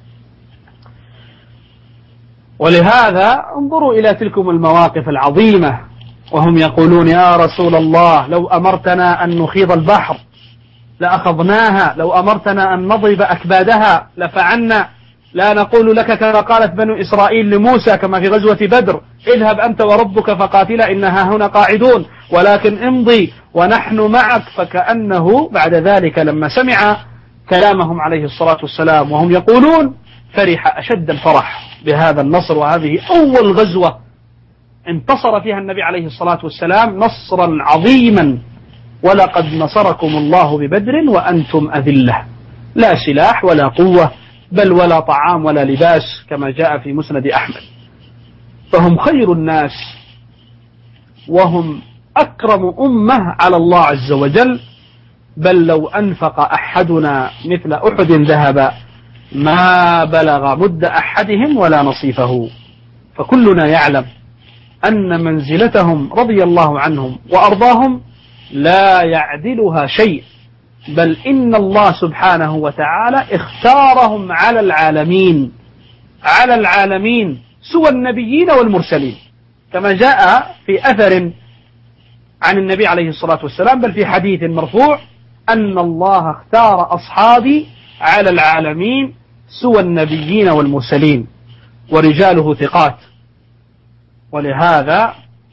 ولهذا انظروا إلى تلكم المواقف العظيمة، وهم يقولون: يا رسول الله، لو أمرتنا أن نخيض البحر لأخذناها، لو أمرتنا أن نضرب أكبادها لفعلنا، لا نقول لك كما قالت بنو إسرائيل لموسى كما في غزوة بدر: اذهب أنت وربك فقاتلا إنها هنا قاعدون، ولكن امضي ونحن معك. فكأنه بعد ذلك لما سمع كلامهم عليه الصلاة والسلام وهم يقولون، فرح أشد الفرح بهذا النصر، وهذه أول غزوة انتصر فيها النبي عليه الصلاة والسلام نصرا عظيما: ولقد نصركم الله ببدر وأنتم أذلة، لا سلاح ولا قوة، بل ولا طعام ولا لباس، كما جاء في مسند أحمد. فهم خير الناس، وهم أكرم أمة على الله عز وجل، بل لو أنفق أحدنا مثل أحد ذهبا ما بلغ مد أحدهم ولا نصيفه. فكلنا يعلم أن منزلتهم رضي الله عنهم وأرضاهم لا يعدلها شيء، بل إن الله سبحانه وتعالى اختارهم على العالمين سوى النبيين والمرسلين، كما جاء في أثر عن النبي عليه الصلاة والسلام، بل في حديث مرفوع: أن الله اختار أصحابي على العالمين سوى النبيين والمرسلين، ورجاله ثقات. ولهذا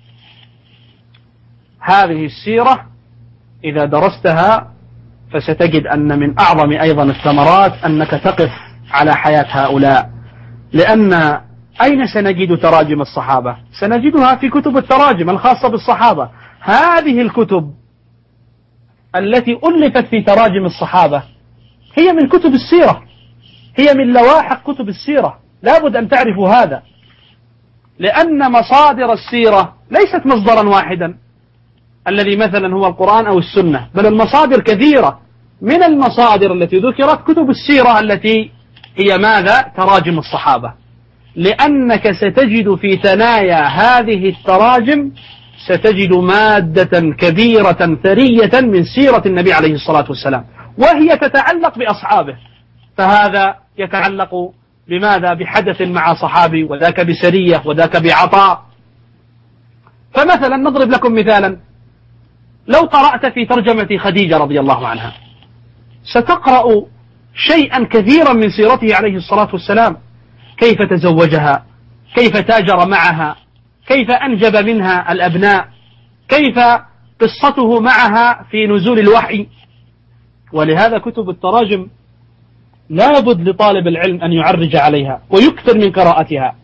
هذه السيرة إذا درستها فستجد أن من أعظم أيضا الثمرات أنك تقف على حياة هؤلاء. لأن أين سنجد تراجم الصحابة؟ سنجدها في كتب التراجم الخاصة بالصحابة. هذه الكتب التي ألفت في تراجم الصحابة هي من كتب السيرة، هي من لواحق كتب السيرة، لابد أن تعرفوا هذا، لأن مصادر السيرة ليست مصدرا واحدا الذي مثلا هو القرآن أو السنة، بل المصادر كثيرة. من المصادر التي ذكرت كتب السيرة التي هي ماذا؟ تراجم الصحابة، لأنك ستجد في ثنايا هذه التراجم ستجد مادة كبيرة ثرية من سيرة النبي عليه الصلاة والسلام، وهي تتعلق بأصحابه. فهذا يتعلق بماذا؟ بحدث مع صحابي، وذاك بسرية، وذاك بعطاء. فمثلا نضرب لكم مثالا: لو قرأت في ترجمة خديجة رضي الله عنها ستقرأ شيئا كثيرا من سيرته عليه الصلاة والسلام، كيف تزوجها، كيف تاجر معها، كيف أنجب منها الأبناء، كيف قصته معها في نزول الوحي. ولهذا كتب التراجم لابد لطالب العلم أن يعرج عليها ويكثر من قراءتها.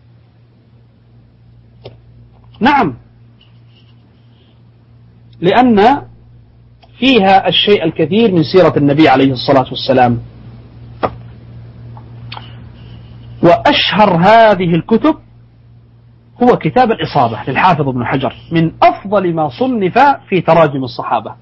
نعم، لأن فيها الشيء الكثير من سيرة النبي عليه الصلاة والسلام. وأشهر هذه الكتب هو كتاب الإصابة للحافظ ابن حجر، من أفضل ما صنف في تراجم الصحابة،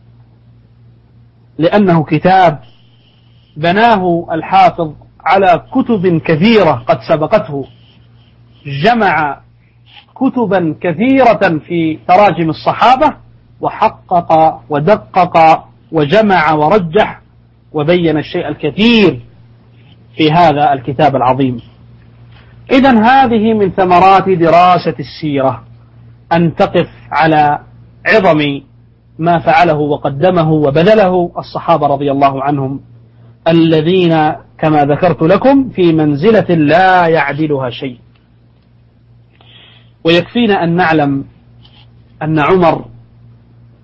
لأنه كتاب بناه الحافظ على كتب كثيرة قد سبقته، جمع كتبا كثيرة في تراجم الصحابة، وحقق ودقق وجمع ورجح وبين الشيء الكثير في هذا الكتاب العظيم. إذن هذه من ثمرات دراسة السيرة، أن تقف على عظم ما فعله وقدمه وبذله الصحابة رضي الله عنهم، الذين كما ذكرت لكم في منزلة لا يعدلها شيء. ويكفينا أن نعلم أن عمر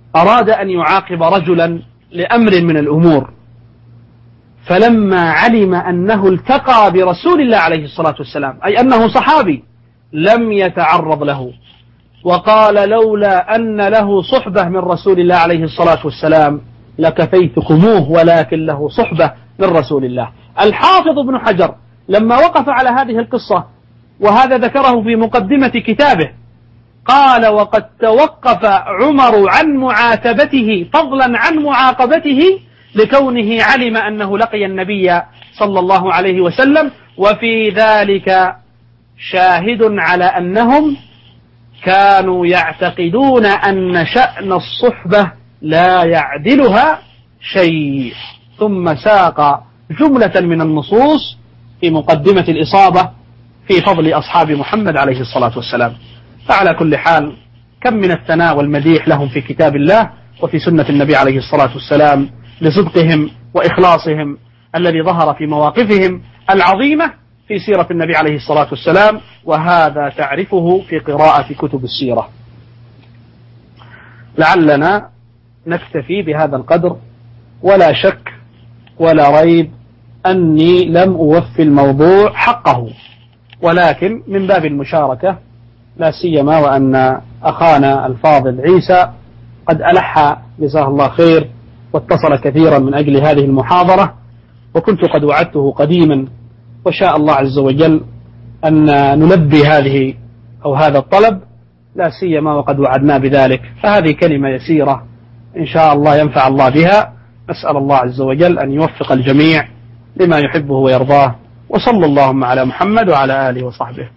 أراد أن يعاقب رجلا لأمر من الأمور، فلما علم أنه التقى برسول الله عليه الصلاة والسلام، أي أنه صحابي، لم يتعرض له، وقال لولا أن له صحبة من رسول الله عليه الصلاة والسلام لكفيتكموه، ولكن له صحبة من رسول الله. الحافظ ابن حجر لما وقف على هذه القصة، وهذا ذكره في مقدمة كتابه، قال وقد توقف عمر عن معاتبته فضلا عن معاقبته لكونه علم أنه لقي النبي صلى الله عليه وسلم، وفي ذلك شاهد على أنهم كانوا يعتقدون أن شأن الصحبة لا يعدلها شيء. ثم ساق جملة من النصوص في مقدمة الإصابة في فضل أصحاب محمد عليه الصلاة والسلام. فعلى كل حال كم من الثناء والمديح لهم في كتاب الله وفي سنة النبي عليه الصلاة والسلام لصدقهم وإخلاصهم الذي ظهر في مواقفهم العظيمة في سيرة النبي عليه الصلاة والسلام، وهذا تعرفه في قراءة كتب السيرة. لعلنا نكتفي بهذا القدر، ولا شك ولا ريب أني لم أوفي الموضوع حقه، ولكن من باب المشاركة، لا سيما وأن أخانا الفاضل عيسى قد ألح جزاه الله خير واتصل كثيرا من أجل هذه المحاضرة، وكنت قد وعدته قديما، وشاء الله عز وجل أن نلبي هذه أو هذا الطلب، لا سيما وقد وعدنا بذلك. فهذه كلمة يسيرة إن شاء الله ينفع الله بها. نسأل الله عز وجل أن يوفق الجميع لما يحبه ويرضاه، وصلى اللهم على محمد وعلى آله وصحبه.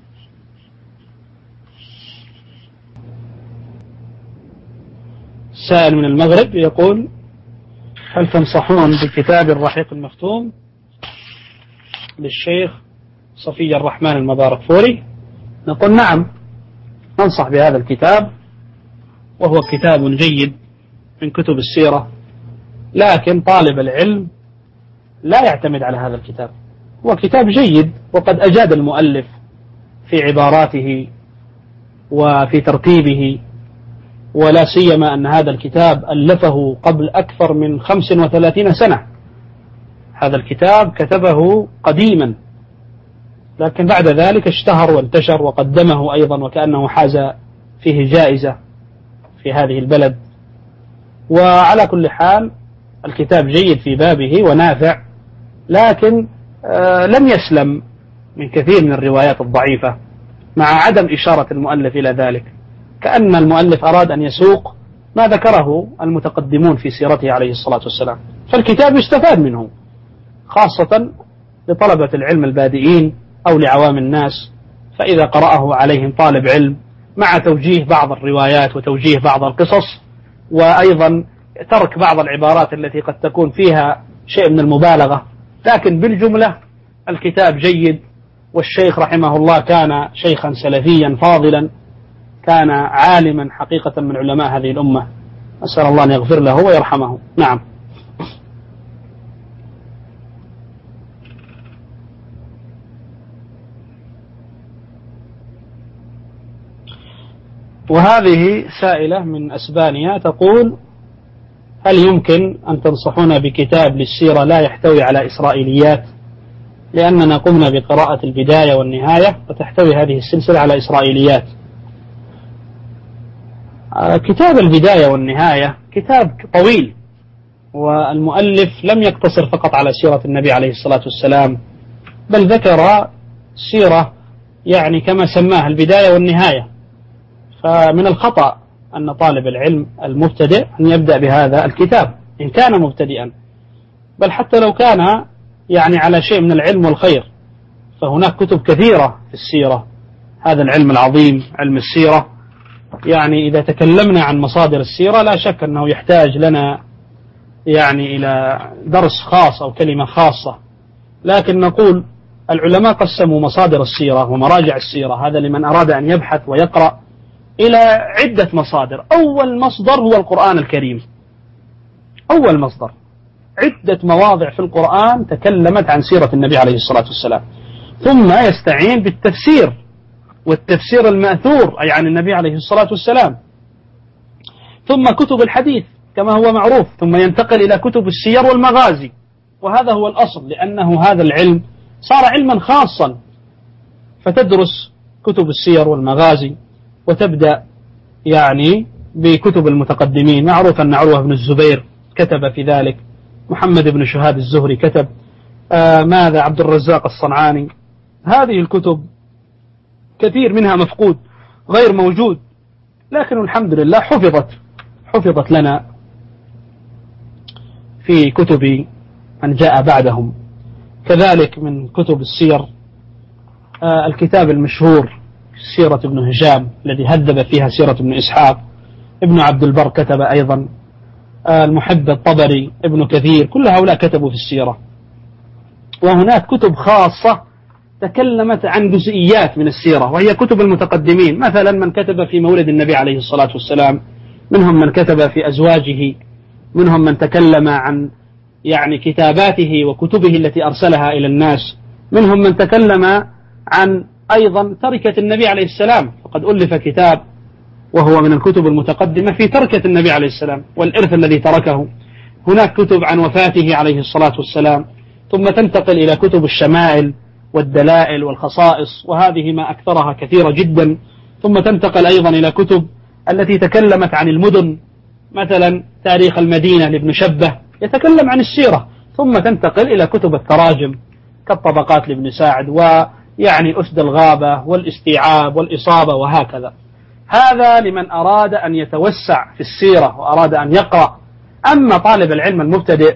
سائل من المغرب يقول: هل تنصحون بكتاب الرحيق المختوم للشيخ صفي الرحمن المبارك فوري؟ نقول نعم، ننصح بهذا الكتاب، وهو كتاب جيد من كتب السيرة، لكن طالب العلم لا يعتمد على هذا الكتاب. هو كتاب جيد وقد أجاد المؤلف في عباراته وفي ترتيبه، ولا سيما أن هذا الكتاب ألفه قبل أكثر من 35 سنة. هذا الكتاب كتبه قديما، لكن بعد ذلك اشتهر وانتشر، وقدمه أيضا وكأنه حاز فيه جائزة في هذه البلد. وعلى كل حال الكتاب جيد في بابه ونافع، لكن لم يسلم من كثير من الروايات الضعيفة، مع عدم إشارة المؤلف إلى ذلك، كأن المؤلف أراد أن يسوق ما ذكره المتقدمون في سيرته عليه الصلاة والسلام. فالكتاب يستفاد منه، خاصة لطلبة العلم البادئين أو لعوام الناس، فإذا قرأه عليهم طالب علم مع توجيه بعض الروايات وتوجيه بعض القصص، وأيضا ترك بعض العبارات التي قد تكون فيها شيء من المبالغة، لكن بالجملة الكتاب جيد. والشيخ رحمه الله كان شيخا سلفيا فاضلا، كان عالما حقيقة من علماء هذه الأمة، أسأل الله أن يغفر له ويرحمه. نعم. وهذه سائلة من أسبانيا تقول: هل يمكن أن تنصحونا بكتاب للسيرة لا يحتوي على إسرائيليات؟ لأننا قمنا بقراءة البداية والنهاية، وتحتوي هذه السلسلة على إسرائيليات. كتاب البداية والنهاية كتاب طويل، والمؤلف لم يقتصر فقط على سيرة النبي عليه الصلاة والسلام، بل ذكر سيرة يعني كما سماها البداية والنهاية. فمن الخطأ أن طالب العلم المبتدئ أن يبدأ بهذا الكتاب إن كان مبتدئا، بل حتى لو كان يعني على شيء من العلم والخير، فهناك كتب كثيرة في السيرة. هذا العلم العظيم علم السيرة، يعني إذا تكلمنا عن مصادر السيرة لا شك أنه يحتاج لنا يعني إلى درس خاص أو كلمة خاصة، لكن نقول العلماء قسموا مصادر السيرة ومراجع السيرة، هذا لمن أراد أن يبحث ويقرأ، إلى عدة مصادر. أول مصدر هو القرآن الكريم، أول مصدر. عدة مواضع في القرآن تكلمت عن سيرة النبي عليه الصلاة والسلام، ثم يستعين بالتفسير، والتفسير المأثور أي عن النبي عليه الصلاة والسلام، ثم كتب الحديث كما هو معروف، ثم ينتقل إلى كتب السير والمغازي، وهذا هو الأصل، لأنه هذا العلم صار علما خاصا، فتدرس كتب السير والمغازي وتبدأ يعني بكتب المتقدمين. معروف أن عروة بن الزبير كتب في ذلك، محمد بن شهاب الزهري كتب، عبد الرزاق الصنعاني. هذه الكتب كثير منها مفقود غير موجود، لكن الحمد لله حفظت لنا في كتب من جاء بعدهم. كذلك من كتب السير الكتاب المشهور سيرة ابن هشام الذي هذب فيها سيرة ابن إسحاق. ابن عبد البر كتب أيضا، المحب الطبري، ابن كثير، كل هؤلاء كتبوا في السيرة. وهناك كتب خاصة تكلمت عن جزئيات من السيرة، وهي كتب المتقدمين، مثلا من كتب في مولد النبي عليه الصلاة والسلام، منهم من كتب في أزواجه، منهم من تكلم عن يعني كتاباته وكتبه التي أرسلها إلى الناس، منهم من تكلم عن أيضا تركة النبي عليه السلام، فقد ألف كتاب وهو من الكتب المتقدمة في تركة النبي عليه السلام والإرث الذي تركه. هناك كتب عن وفاته عليه الصلاة والسلام، ثم تنتقل إلى كتب الشمائل والدلائل والخصائص، وهذه ما أكثرها كثيرة جدا. ثم تنتقل أيضا إلى كتب التي تكلمت عن المدن، مثلا تاريخ المدينة لابن شبه يتكلم عن السيرة. ثم تنتقل إلى كتب التراجم كالطبقات لابن ساعد، ويعني أسد الغابة والاستيعاب والإصابة وهكذا. هذا لمن أراد أن يتوسع في السيرة وأراد أن يقرأ. أما طالب العلم المبتدئ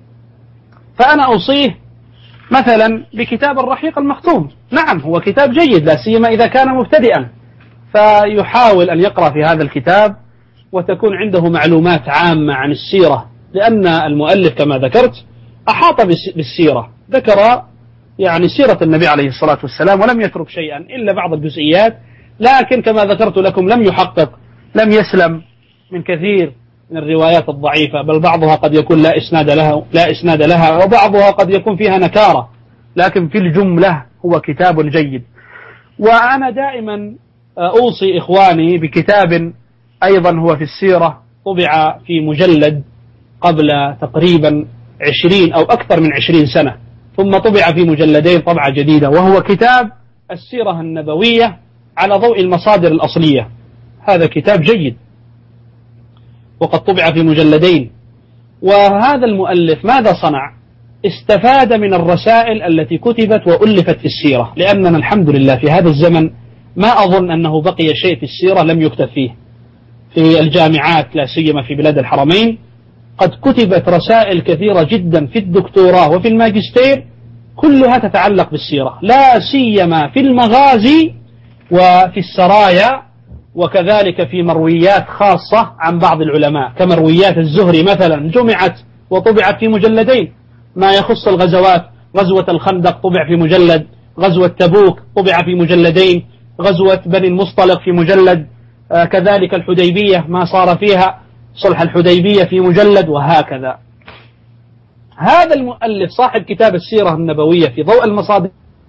فأنا أوصيه مثلا بكتاب الرحيق المختوم. نعم هو كتاب جيد، لا سيما إذا كان مبتدئا، فيحاول أن يقرأ في هذا الكتاب وتكون عنده معلومات عامة عن السيرة، لأن المؤلف كما ذكرت أحاط بالسيرة، ذكر يعني سيرة النبي عليه الصلاة والسلام ولم يترك شيئا إلا بعض الجزئيات، لكن كما ذكرت لكم لم يحقق، لم يسلم من كثير من الروايات الضعيفة، بل بعضها قد يكون لا إسناد لها وبعضها قد يكون فيها نكارة، لكن في الجملة هو كتاب جيد. وأنا دائما أوصي إخواني بكتاب أيضا هو في السيرة، طبع في مجلد قبل تقريبا 20 أو أكثر من 20 سنة، ثم طبع في مجلدين طبعة جديدة، وهو كتاب السيرة النبوية على ضوء المصادر الأصلية. هذا كتاب جيد وقد طبع في مجلدين. وهذا المؤلف ماذا صنع؟ استفاد من الرسائل التي كتبت وألفت في السيرة، لأننا الحمد لله في هذا الزمن ما أظن أنه بقي شيء في السيرة لم يكتب فيه. في الجامعات لا سيما في بلاد الحرمين قد كتبت رسائل كثيرة جدا في الدكتوراه وفي الماجستير، كلها تتعلق بالسيرة، لا سيما في المغازي وفي السرايا، وكذلك في مرويات خاصة عن بعض العلماء كمرويات الزهري مثلا، جمعت وطبعت في مجلدين. ما يخص الغزوات، غزوة الخندق طبع في مجلد، غزوة تبوك طبع في مجلدين، غزوة بني المصطلق في مجلد، كذلك الحديبية ما صار فيها صلح الحديبية في مجلد، وهكذا. هذا المؤلف صاحب كتاب السيرة النبوية في ضوء المصادر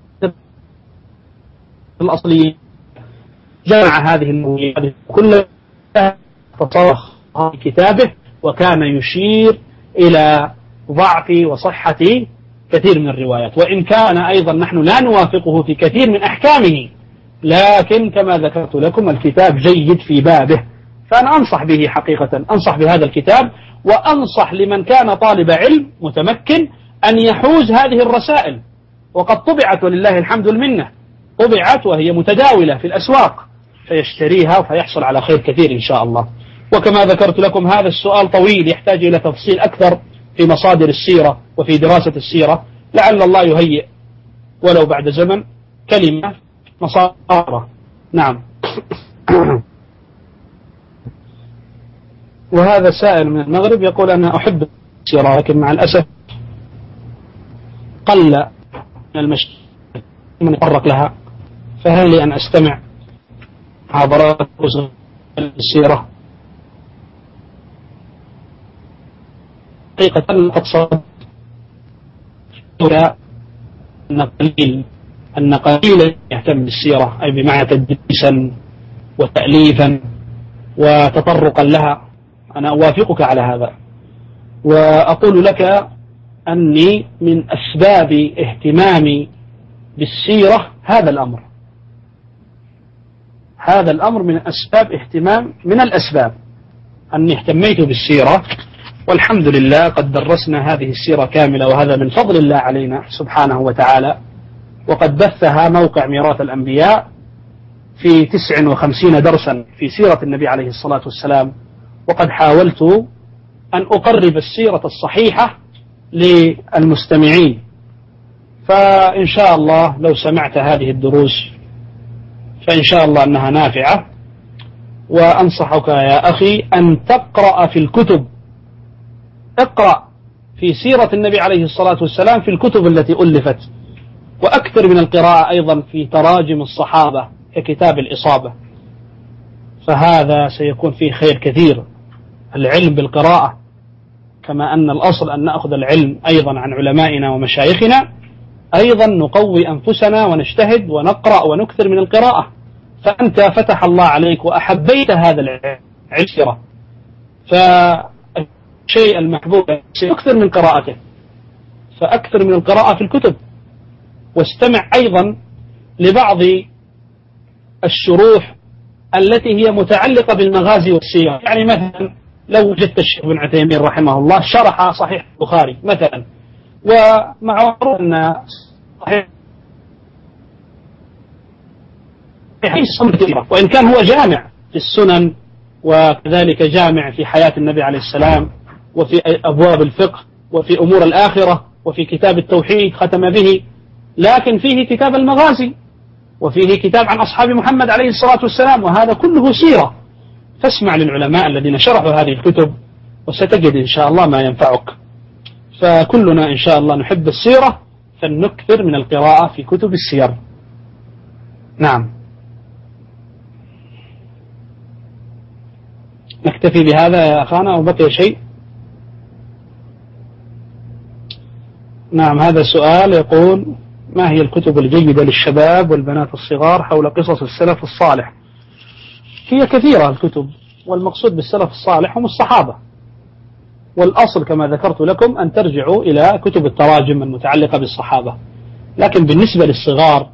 الأصلية جمع هذه المرويات كلها فصرخ في كتابه، وكان يشير إلى ضعف وصحة كثير من الروايات، وإن كان أيضا نحن لا نوافقه في كثير من أحكامه، لكن كما ذكرت لكم الكتاب جيد في بابه، فأنا أنصح به حقيقة، أنصح بهذا الكتاب، وأنصح لمن كان طالب علم متمكن أن يحوز هذه الرسائل. وقد طبعت ولله الحمد المنة، طبعت وهي متداولة في الأسواق، فيشتريها فيحصل على خير كثير إن شاء الله. وكما ذكرت لكم هذا السؤال طويل يحتاج إلى تفصيل أكثر في مصادر السيرة وفي دراسة السيرة، لعل الله يهيئ ولو بعد زمن كلمة مصادر. نعم. وهذا سائل من المغرب يقول أنا أحب السيرة، لكن مع الأسف قل من المشايخ من يتطرق لها، فهل لي أن أستمع محاضرات السيرة؟ حقيقة قد صار أن قليلا يهتم بالسيرة، أي بمعنى تدريسا وتأليفا وتطرقا لها، أنا أوافقك على هذا، وأقول لك أني من أسباب اهتمامي بالسيرة هذا الأمر من أسباب اهتمام، من الأسباب أني اهتميت بالسيرة، والحمد لله قد درسنا هذه السيرة كاملة، وهذا من فضل الله علينا سبحانه وتعالى. وقد بثها موقع ميراث الأنبياء في 59 درسا في سيرة النبي عليه الصلاة والسلام، وقد حاولت أن أقرب السيرة الصحيحة للمستمعين. فإن شاء الله لو سمعت هذه الدروس فإن شاء الله أنها نافعة، وأنصحك يا أخي أن تقرأ في الكتب، اقرأ في سيرة النبي عليه الصلاة والسلام في الكتب التي ألفت، وأكثر من القراءة أيضا في تراجم الصحابة ككتاب الإصابة، فهذا سيكون فيه خير كثير. العلم بالقراءة، كما أن الأصل أن نأخذ العلم أيضا عن علمائنا ومشايخنا، أيضا نقوي أنفسنا ونجتهد ونقرأ ونكثر من القراءة. فأنت فتح الله عليك وأحبيت هذا العلم، فالشيء المحبوب أكثر من قراءته، فأكثر من القراءة في الكتب، واستمع أيضا لبعض الشروح التي هي متعلقة بالمغازي والسير. يعني مثلا لو وجدت الشيخ ابن عثيمين رحمه الله شرح صحيح البخاري مثلا، ومع أن صحيح وإن كان هو جامع في السنن، وكذلك جامع في حياة النبي عليه السلام، وفي أبواب الفقه، وفي أمور الآخرة، وفي كتاب التوحيد ختم به، لكن فيه كتاب المغازي، وفيه كتاب عن أصحاب محمد عليه الصلاة والسلام، وهذا كله سيرة. فاسمع للعلماء الذين شرحوا هذه الكتب وستجد إن شاء الله ما ينفعك. فكلنا إن شاء الله نحب السيرة، فلنكثر من القراءة في كتب السير. نعم، نكتفي بهذا يا أخانا أو بقي شيء؟ نعم، هذا سؤال يقول: ما هي الكتب الجيدة للشباب والبنات الصغار حول قصص السلف الصالح؟ هي كثيرة الكتب، والمقصود بالسلف الصالح هم الصحابة، والأصل كما ذكرت لكم أن ترجعوا إلى كتب التراجم المتعلقة بالصحابة. لكن بالنسبة للصغار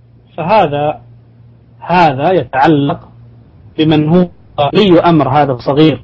فهذا يتعلق بمن هو ولي أمر هذا الصغير،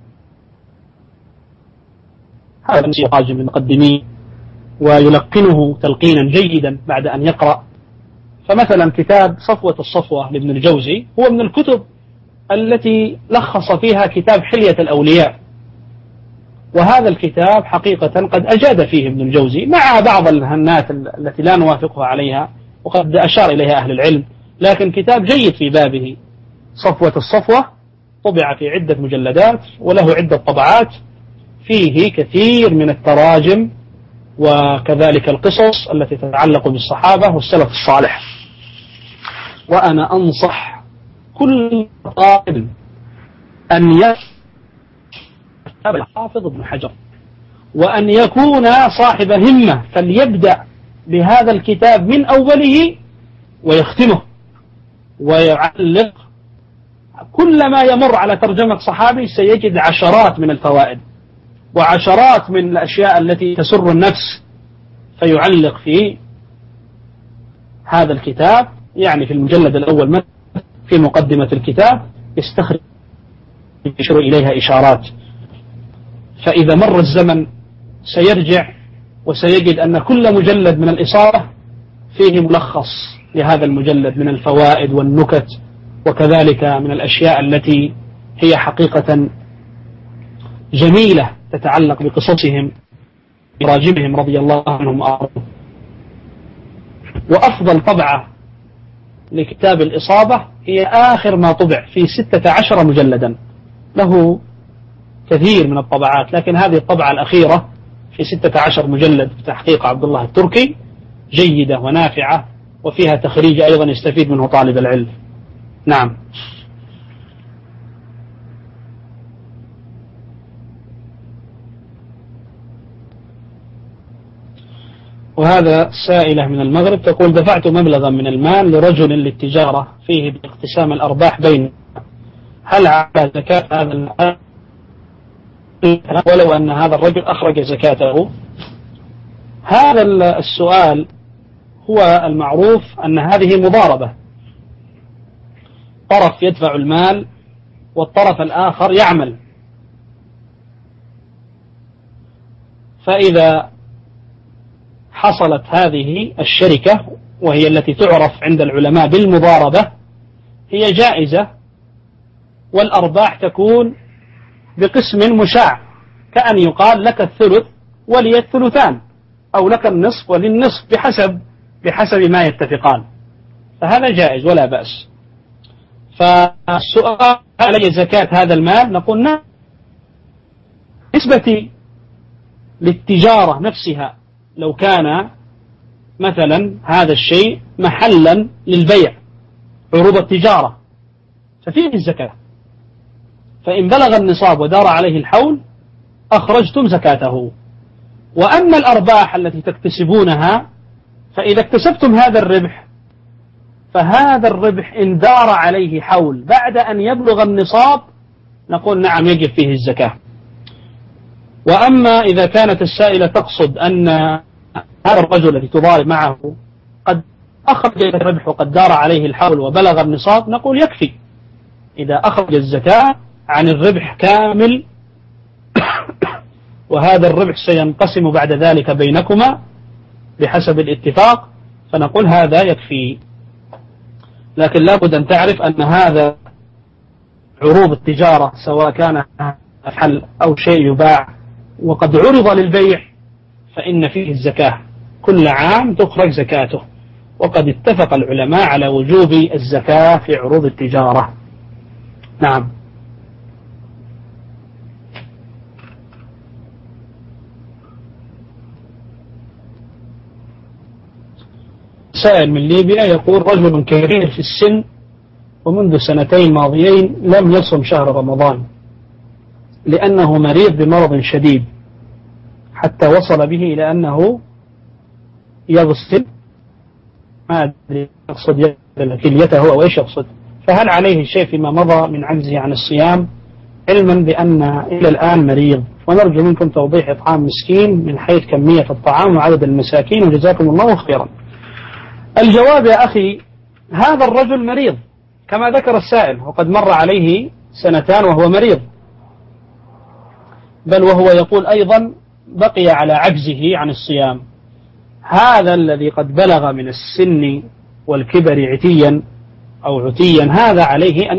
هذا التراجم المقدمين، ويلقنه تلقينا جيدا بعد أن يقرأ. فمثلا كتاب صفوة الصفوة لابن الجوزي هو من الكتب التي لخص فيها كتاب حلية الأولياء، وهذا الكتاب حقيقة قد أجاد فيه ابن الجوزي مع بعض الهنات التي لا نوافقها عليها، وقد أشار إليها أهل العلم، لكن كتاب جيد في بابه. صفوة الصفوة طبع في عدة مجلدات وله عدة طبعات، فيه كثير من التراجم وكذلك القصص التي تتعلق بالصحابة والسلف الصالح. وأنا أنصح كل طالب أن يكتب الحافظ ابن حجر، وأن يكون صاحب همة، فليبدأ بهذا الكتاب من أوله ويختمه ويعلق. كلما يمر على ترجمة صحابي سيجد عشرات من الفوائد وعشرات من الأشياء التي تسر النفس، فيعلق في هذا الكتاب، يعني في المجلد الأول في مقدمة الكتاب يستخرج يشير إليها إشارات، فإذا مر الزمن سيرجع وسيجد أن كل مجلد من الإصابة فيه ملخص لهذا المجلد من الفوائد والنكت، وكذلك من الأشياء التي هي حقيقة جميلة تتعلق بقصصهم براجمهم رضي الله عنهم وأرضاهم. وأفضل طبعة لكتاب الإصابة هي آخر ما طبع في 16 مجلدا، له كثير من الطبعات، لكن هذه الطبعة الأخيرة في 16 مجلد بتحقيق عبد الله التركي جيدة ونافعة، وفيها تخريج أيضا يستفيد منه طالب العلم. نعم. وهذا سائلة من المغرب تقول: دفعت مبلغا من المال لرجل للتجارة فيه باقتسام الأرباح بين، هل على زكاة هذا المال ولو أن هذا الرجل أخرج زكاته. هذا السؤال هو المعروف أن هذه مضاربة، طرف يدفع المال والطرف الآخر يعمل، فإذا حصلت هذه الشركة وهي التي تعرف عند العلماء بالمضاربة هي جائزة، والأرباح تكون بقسم مشاع، كأن يقال لك الثلث ولي الثلثان، أو لك النصف وللنصف بحسب ما يتفقان، فهذا جائز ولا بأس. فالسؤال علي زكاة هذا المال، نقول نعم نسبة للتجارة نفسها، لو كان مثلا هذا الشيء محلا للبيع عروض التجارة ففيه الزكاة، فإن بلغ النصاب ودار عليه الحول أخرجتم زكاته. وأما الأرباح التي تكتسبونها فإذا اكتسبتم هذا الربح فهذا الربح إن دار عليه حول بعد أن يبلغ النصاب نقول نعم يجب فيه الزكاة. وأما إذا كانت السائلة تقصد أن هذا الرجل الذي تضارب معه قد أخرج الربح وقد دار عليه الحول وبلغ النصاب، نقول يكفي إذا أخرج الزكاة عن الربح كامل وهذا الربح سينقسم بعد ذلك بينكما بحسب الاتفاق، فنقول هذا يكفي. لكن لابد أن تعرف أن هذا عروض التجارة سواء كان حل أو شيء يباع وقد عرض للبيع فإن فيه الزكاة، كل عام تخرج زكاته، وقد اتفق العلماء على وجوب الزكاة في عروض التجارة. نعم. سائل من ليبيا يقول رجل كبير في السن ومنذ 2 ماضيين لم يصم شهر رمضان لأنه مريض بمرض شديد حتى وصل به إلى أنه يغسل، ما أدري يقصد كليته أو إيش يقصد، فهل عليه شيء فيما مضى من عجزه عن الصيام، علما بأن إلى الآن مريض، ونرجو منكم توضيح إطعام مسكين من حيث كمية الطعام وعدد المساكين، وجزاكم الله خيرا. الجواب يا أخي، هذا الرجل مريض كما ذكر السائل، وقد مر عليه 2 وهو مريض، بل وهو يقول أيضا بقي على عجزه عن الصيام. هذا الذي قد بلغ من السن والكبر عتيا أو عتيا هذا عليه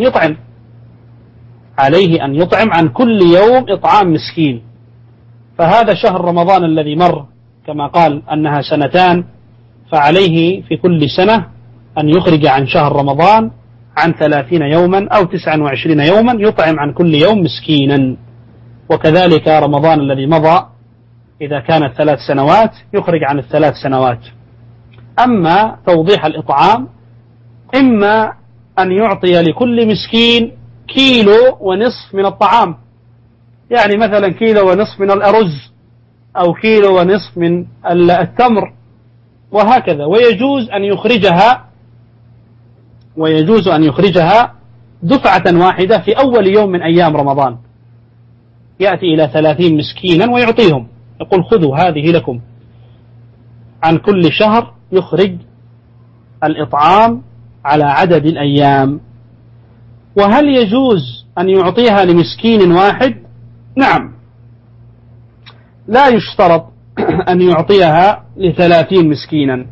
أن يطعم عن كل يوم إطعام مسكين. فهذا شهر رمضان الذي مر كما قال أنها 2، فعليه في كل سنة أن يخرج عن شهر رمضان عن 30 يوما أو 29 يوما يطعم عن كل يوم مسكينا. وكذلك رمضان الذي مضى إذا كانت 3 سنوات يخرج عن 3 سنوات. أما توضيح الإطعام، إما أن يعطي لكل مسكين 1.5 كيلو من الطعام، يعني مثلا 1.5 كيلو من الأرز أو 1.5 كيلو من التمر وهكذا. ويجوز أن يخرجها دفعة واحدة في أول يوم من أيام رمضان، يأتي إلى 30 مسكينا ويعطيهم، يقول خذوا هذه لكم. عن كل شهر يخرج الإطعام على عدد الأيام. وهل يجوز أن يعطيها لمسكين واحد؟ نعم، لا يشترط أن يعطيها ل30 مسكينا.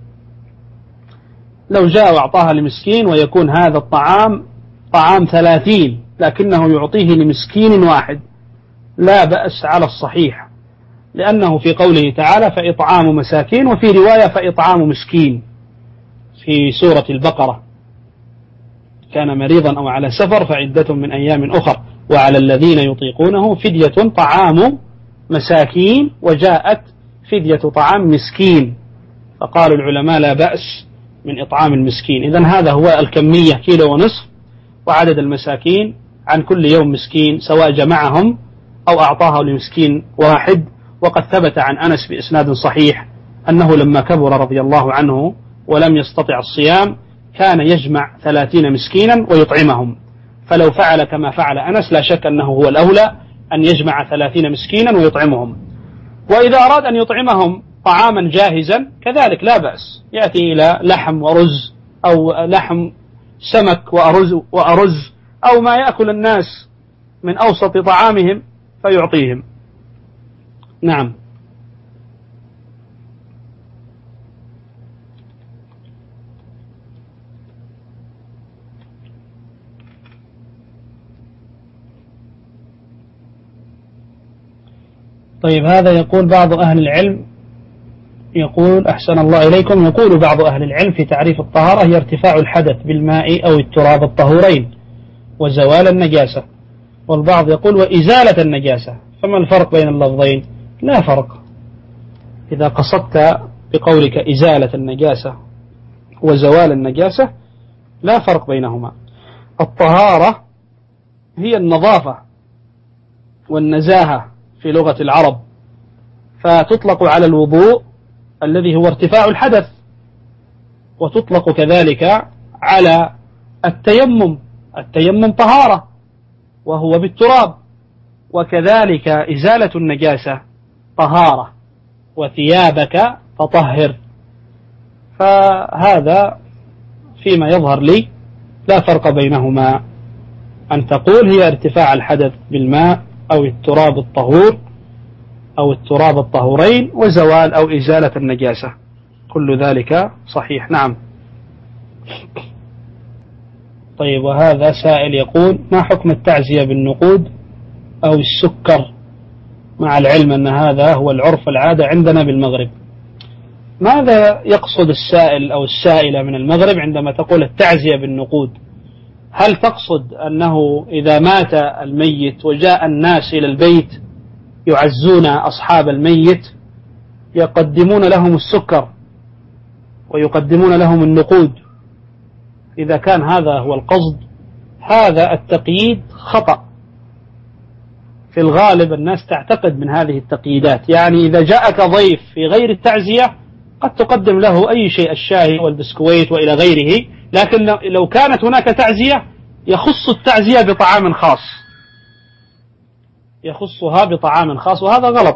لو جاء وأعطاها لمسكين ويكون هذا الطعام طعام 30 لكنه يعطيه لمسكين واحد لا بأس على الصحيح، لأنه في قوله تعالى فإطعام مساكين، وفي رواية فإطعام مسكين في سورة البقرة، كان مريضا أو على سفر فعدة من أيام أخر وعلى الذين يطيقونه فدية طعام مساكين، وجاءت فدية طعام مسكين، فقال العلماء لا بأس من إطعام المسكين. إذن هذا هو الكمية 1.5 كيلو، وعدد المساكين عن كل يوم مسكين سواء جمعهم أو أعطاها لمسكين واحد. وقد ثبت عن أنس بإسناد صحيح أنه لما كبر رضي الله عنه ولم يستطع الصيام كان يجمع 30 مسكينا ويطعمهم، فلو فعل كما فعل أنس لا شك أنه هو الأولى أن يجمع 30 مسكينا ويطعمهم. وإذا أراد أن يطعمهم طعاما جاهزا كذلك لا بأس، يأتي إلى لحم ورز أو لحم سمك وأرز أو ما يأكل الناس من أوسط طعامهم فيعطيهم. نعم. طيب، هذا يقول بعض أهل العلم، يقول أحسن الله إليكم، يقول بعض أهل العلم في تعريف الطهارة هي ارتفاع الحدث بالماء أو التراب الطهورين وزوال النجاسة، والبعض يقول وإزالة النجاسة، فما الفرق بين اللفظين؟ لا فرق. إذا قصدت بقولك إزالة النجاسة وزوال النجاسة لا فرق بينهما. الطهارة هي النظافة والنزاهة في لغة العرب، فتطلق على الوضوء الذي هو ارتفاع الحدث، وتطلق كذلك على التيمم، التيمم طهارة وهو بالتراب، وكذلك إزالة النجاسة طهارة، وثيابك فطهر. فهذا فيما يظهر لي لا فرق بينهما، أن تقول هي ارتفاع الحدث بالماء أو التراب الطهور أو التراب الطهورين وزوال أو إزالة النجاسة، كل ذلك صحيح. نعم. طيب، وهذا سائل يقول ما حكم التعزية بالنقود أو السكر، مع العلم أن هذا هو العرف العادة عندنا بالمغرب؟ ماذا يقصد السائل أو السائلة من المغرب عندما تقول التعزية بالنقود؟ هل تقصد أنه إذا مات الميت وجاء الناس إلى البيت يعزون أصحاب الميت يقدمون لهم السكر ويقدمون لهم النقود؟ إذا كان هذا هو القصد، هذا التقييد خطأ. في الغالب الناس تعتقد من هذه التقييدات، يعني إذا جاءك ضيف في غير التعزية قد تقدم له أي شيء، الشاي والبسكويت وإلى غيره، لكن لو كانت هناك تعزية يخص التعزية بطعام خاص، يخصها بطعام خاص، وهذا غلط.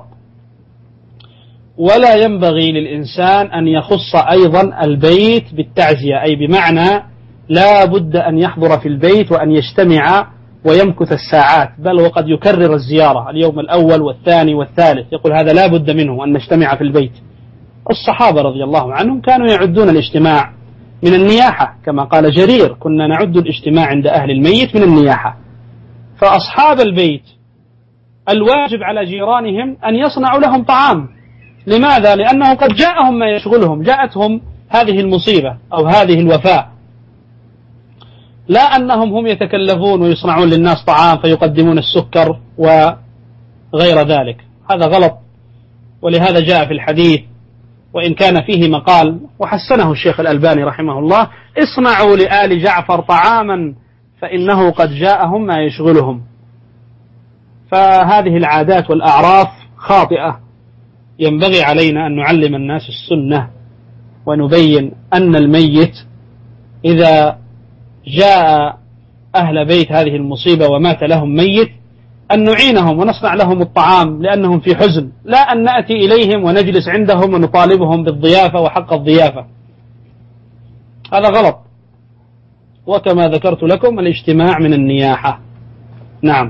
ولا ينبغي للإنسان أن يخص أيضا البيت بالتعزية، أي بمعنى لا بد أن يحضر في البيت وأن يجتمع ويمكث الساعات، بل وقد يكرر الزيارة اليوم الأول والثاني والثالث، يقول هذا لا بد منه أن نجتمع في البيت. الصحابة رضي الله عنهم كانوا يعدون الاجتماع من النياحة، كما قال جرير كنا نعد الاجتماع عند أهل الميت من النياحة. فأصحاب البيت الواجب على جيرانهم أن يصنعوا لهم طعام. لماذا؟ لأنه قد جاءهم ما يشغلهم، جاءتهم هذه المصيبة أو هذه الوفاة، لا أنهم هم يتكلفون ويصنعون للناس طعام فيقدمون السكر وغير ذلك، هذا غلط. ولهذا جاء في الحديث، وإن كان فيه مقال وحسنه الشيخ الألباني رحمه الله، اصنعوا لآل جعفر طعاما فإنه قد جاءهم ما يشغلهم. فهذه العادات والأعراف خاطئة، ينبغي علينا أن نعلم الناس السنة ونبين أن الميت إذا جاء أهل بيت هذه المصيبة ومات لهم ميت أن نعينهم ونصنع لهم الطعام لأنهم في حزن، لا أن نأتي إليهم ونجلس عندهم ونطالبهم بالضيافة وحق الضيافة، هذا غلط. وكما ذكرت لكم الاجتماع من النياحة. نعم.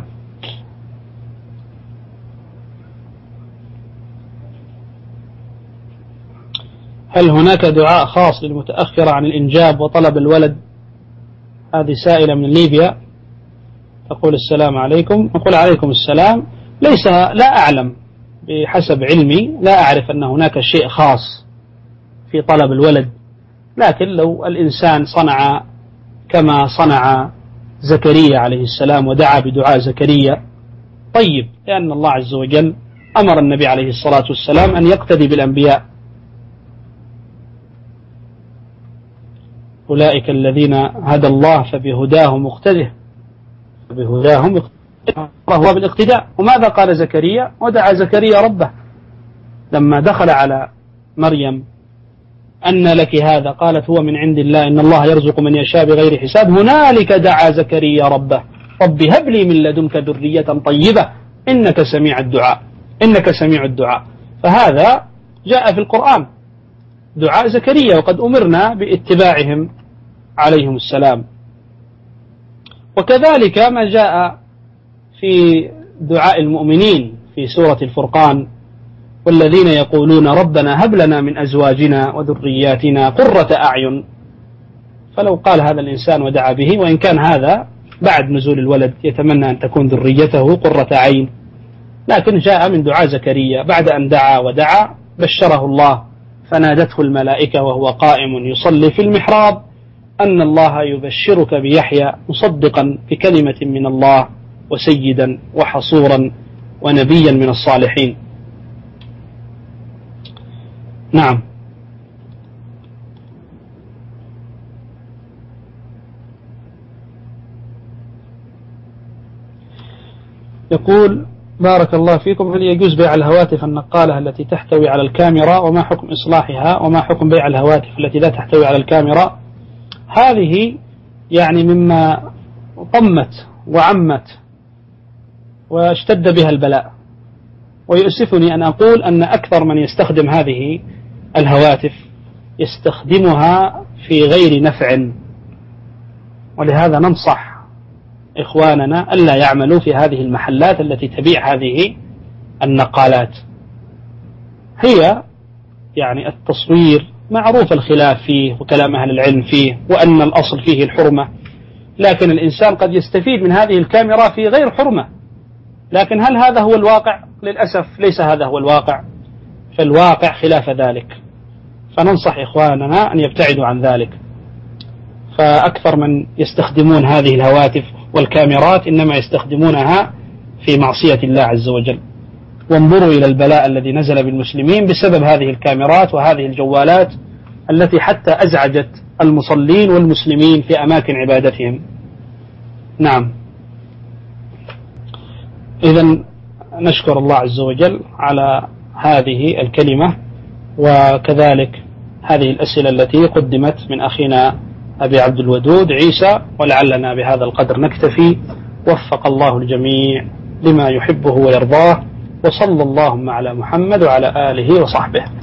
هل هناك دعاء خاص للمتأخرة عن الإنجاب وطلب الولد؟ هذه سائلة من ليبيا تقول السلام عليكم. نقول عليكم السلام. لا أعلم، بحسب علمي لا أعرف أن هناك شيء خاص في طلب الولد، لكن لو الإنسان صنع كما صنع زكريا عليه السلام ودعا بدعاء زكريا طيب، لأن الله عز وجل أمر النبي عليه الصلاة والسلام أن يقتدي بالأنبياء. أولئك الذين هدى الله فبهداه مقتده، فبهداه هو بالاقتداء. وماذا قال زكريا؟ ودعا زكريا ربه لما دخل على مريم أن لك هذا؟ قالت هو من عند الله إن الله يرزق من يشاء بغير حساب. هنالك دعا زكريا ربه رب هب لي من لدنك ذرية طيبة إنك سميع الدعاء، إنك سميع الدعاء. فهذا جاء في القرآن دعاء زكريا، وقد أمرنا باتباعهم عليهم السلام. وكذلك ما جاء في دعاء المؤمنين في سورة الفرقان: والذين يقولون ربنا هب لنا من أزواجنا وذرياتنا قرة أعين. فلو قال هذا الإنسان ودعا به، وإن كان هذا بعد نزول الولد يتمنى أن تكون ذريته قرة عين، لكن جاء من دعاء زكريا بعد أن دعا ودعا بشره الله فنادته الملائكة وهو قائم يصلي في المحراب أن الله يبشرك بيحيى مصدقا بكلمة من الله وسيدا وحصورا ونبيا من الصالحين. نعم. يقول: بارك الله فيكم، هل يجوز بيع الهواتف النقالة التي تحتوي على الكاميرا، وما حكم إصلاحها، وما حكم بيع الهواتف التي لا تحتوي على الكاميرا؟ هذه يعني مما طمت وعمت واشتد بها البلاء، ويؤسفني أن أقول أن أكثر من يستخدم هذه الهواتف يستخدمها في غير نفع، ولهذا ننصح إخواننا ألا يعملوا في هذه المحلات التي تبيع هذه النقالات. هي يعني التصوير معروف الخلاف فيه وكلام أهل العلم فيه، وأن الأصل فيه الحرمة، لكن الإنسان قد يستفيد من هذه الكاميرا في غير حرمة. لكن هل هذا هو الواقع؟ للأسف ليس هذا هو الواقع، فالواقع خلاف ذلك. فننصح إخواننا أن يبتعدوا عن ذلك. فأكثر من يستخدمون هذه الهواتف والكاميرات إنما يستخدمونها في معصية الله عز وجل. وانظروا إلى البلاء الذي نزل بالمسلمين بسبب هذه الكاميرات وهذه الجوالات التي حتى أزعجت المصلين والمسلمين في أماكن عبادتهم. نعم. إذن نشكر الله عز وجل على هذه الكلمة، وكذلك هذه الأسئلة التي قدمت من أخينا أبي عبد الودود عيسى، ولعلنا بهذا القدر نكتفي. وفق الله الجميع لما يحبه ويرضاه، وصلى اللهم على محمد وعلى آله وصحبه.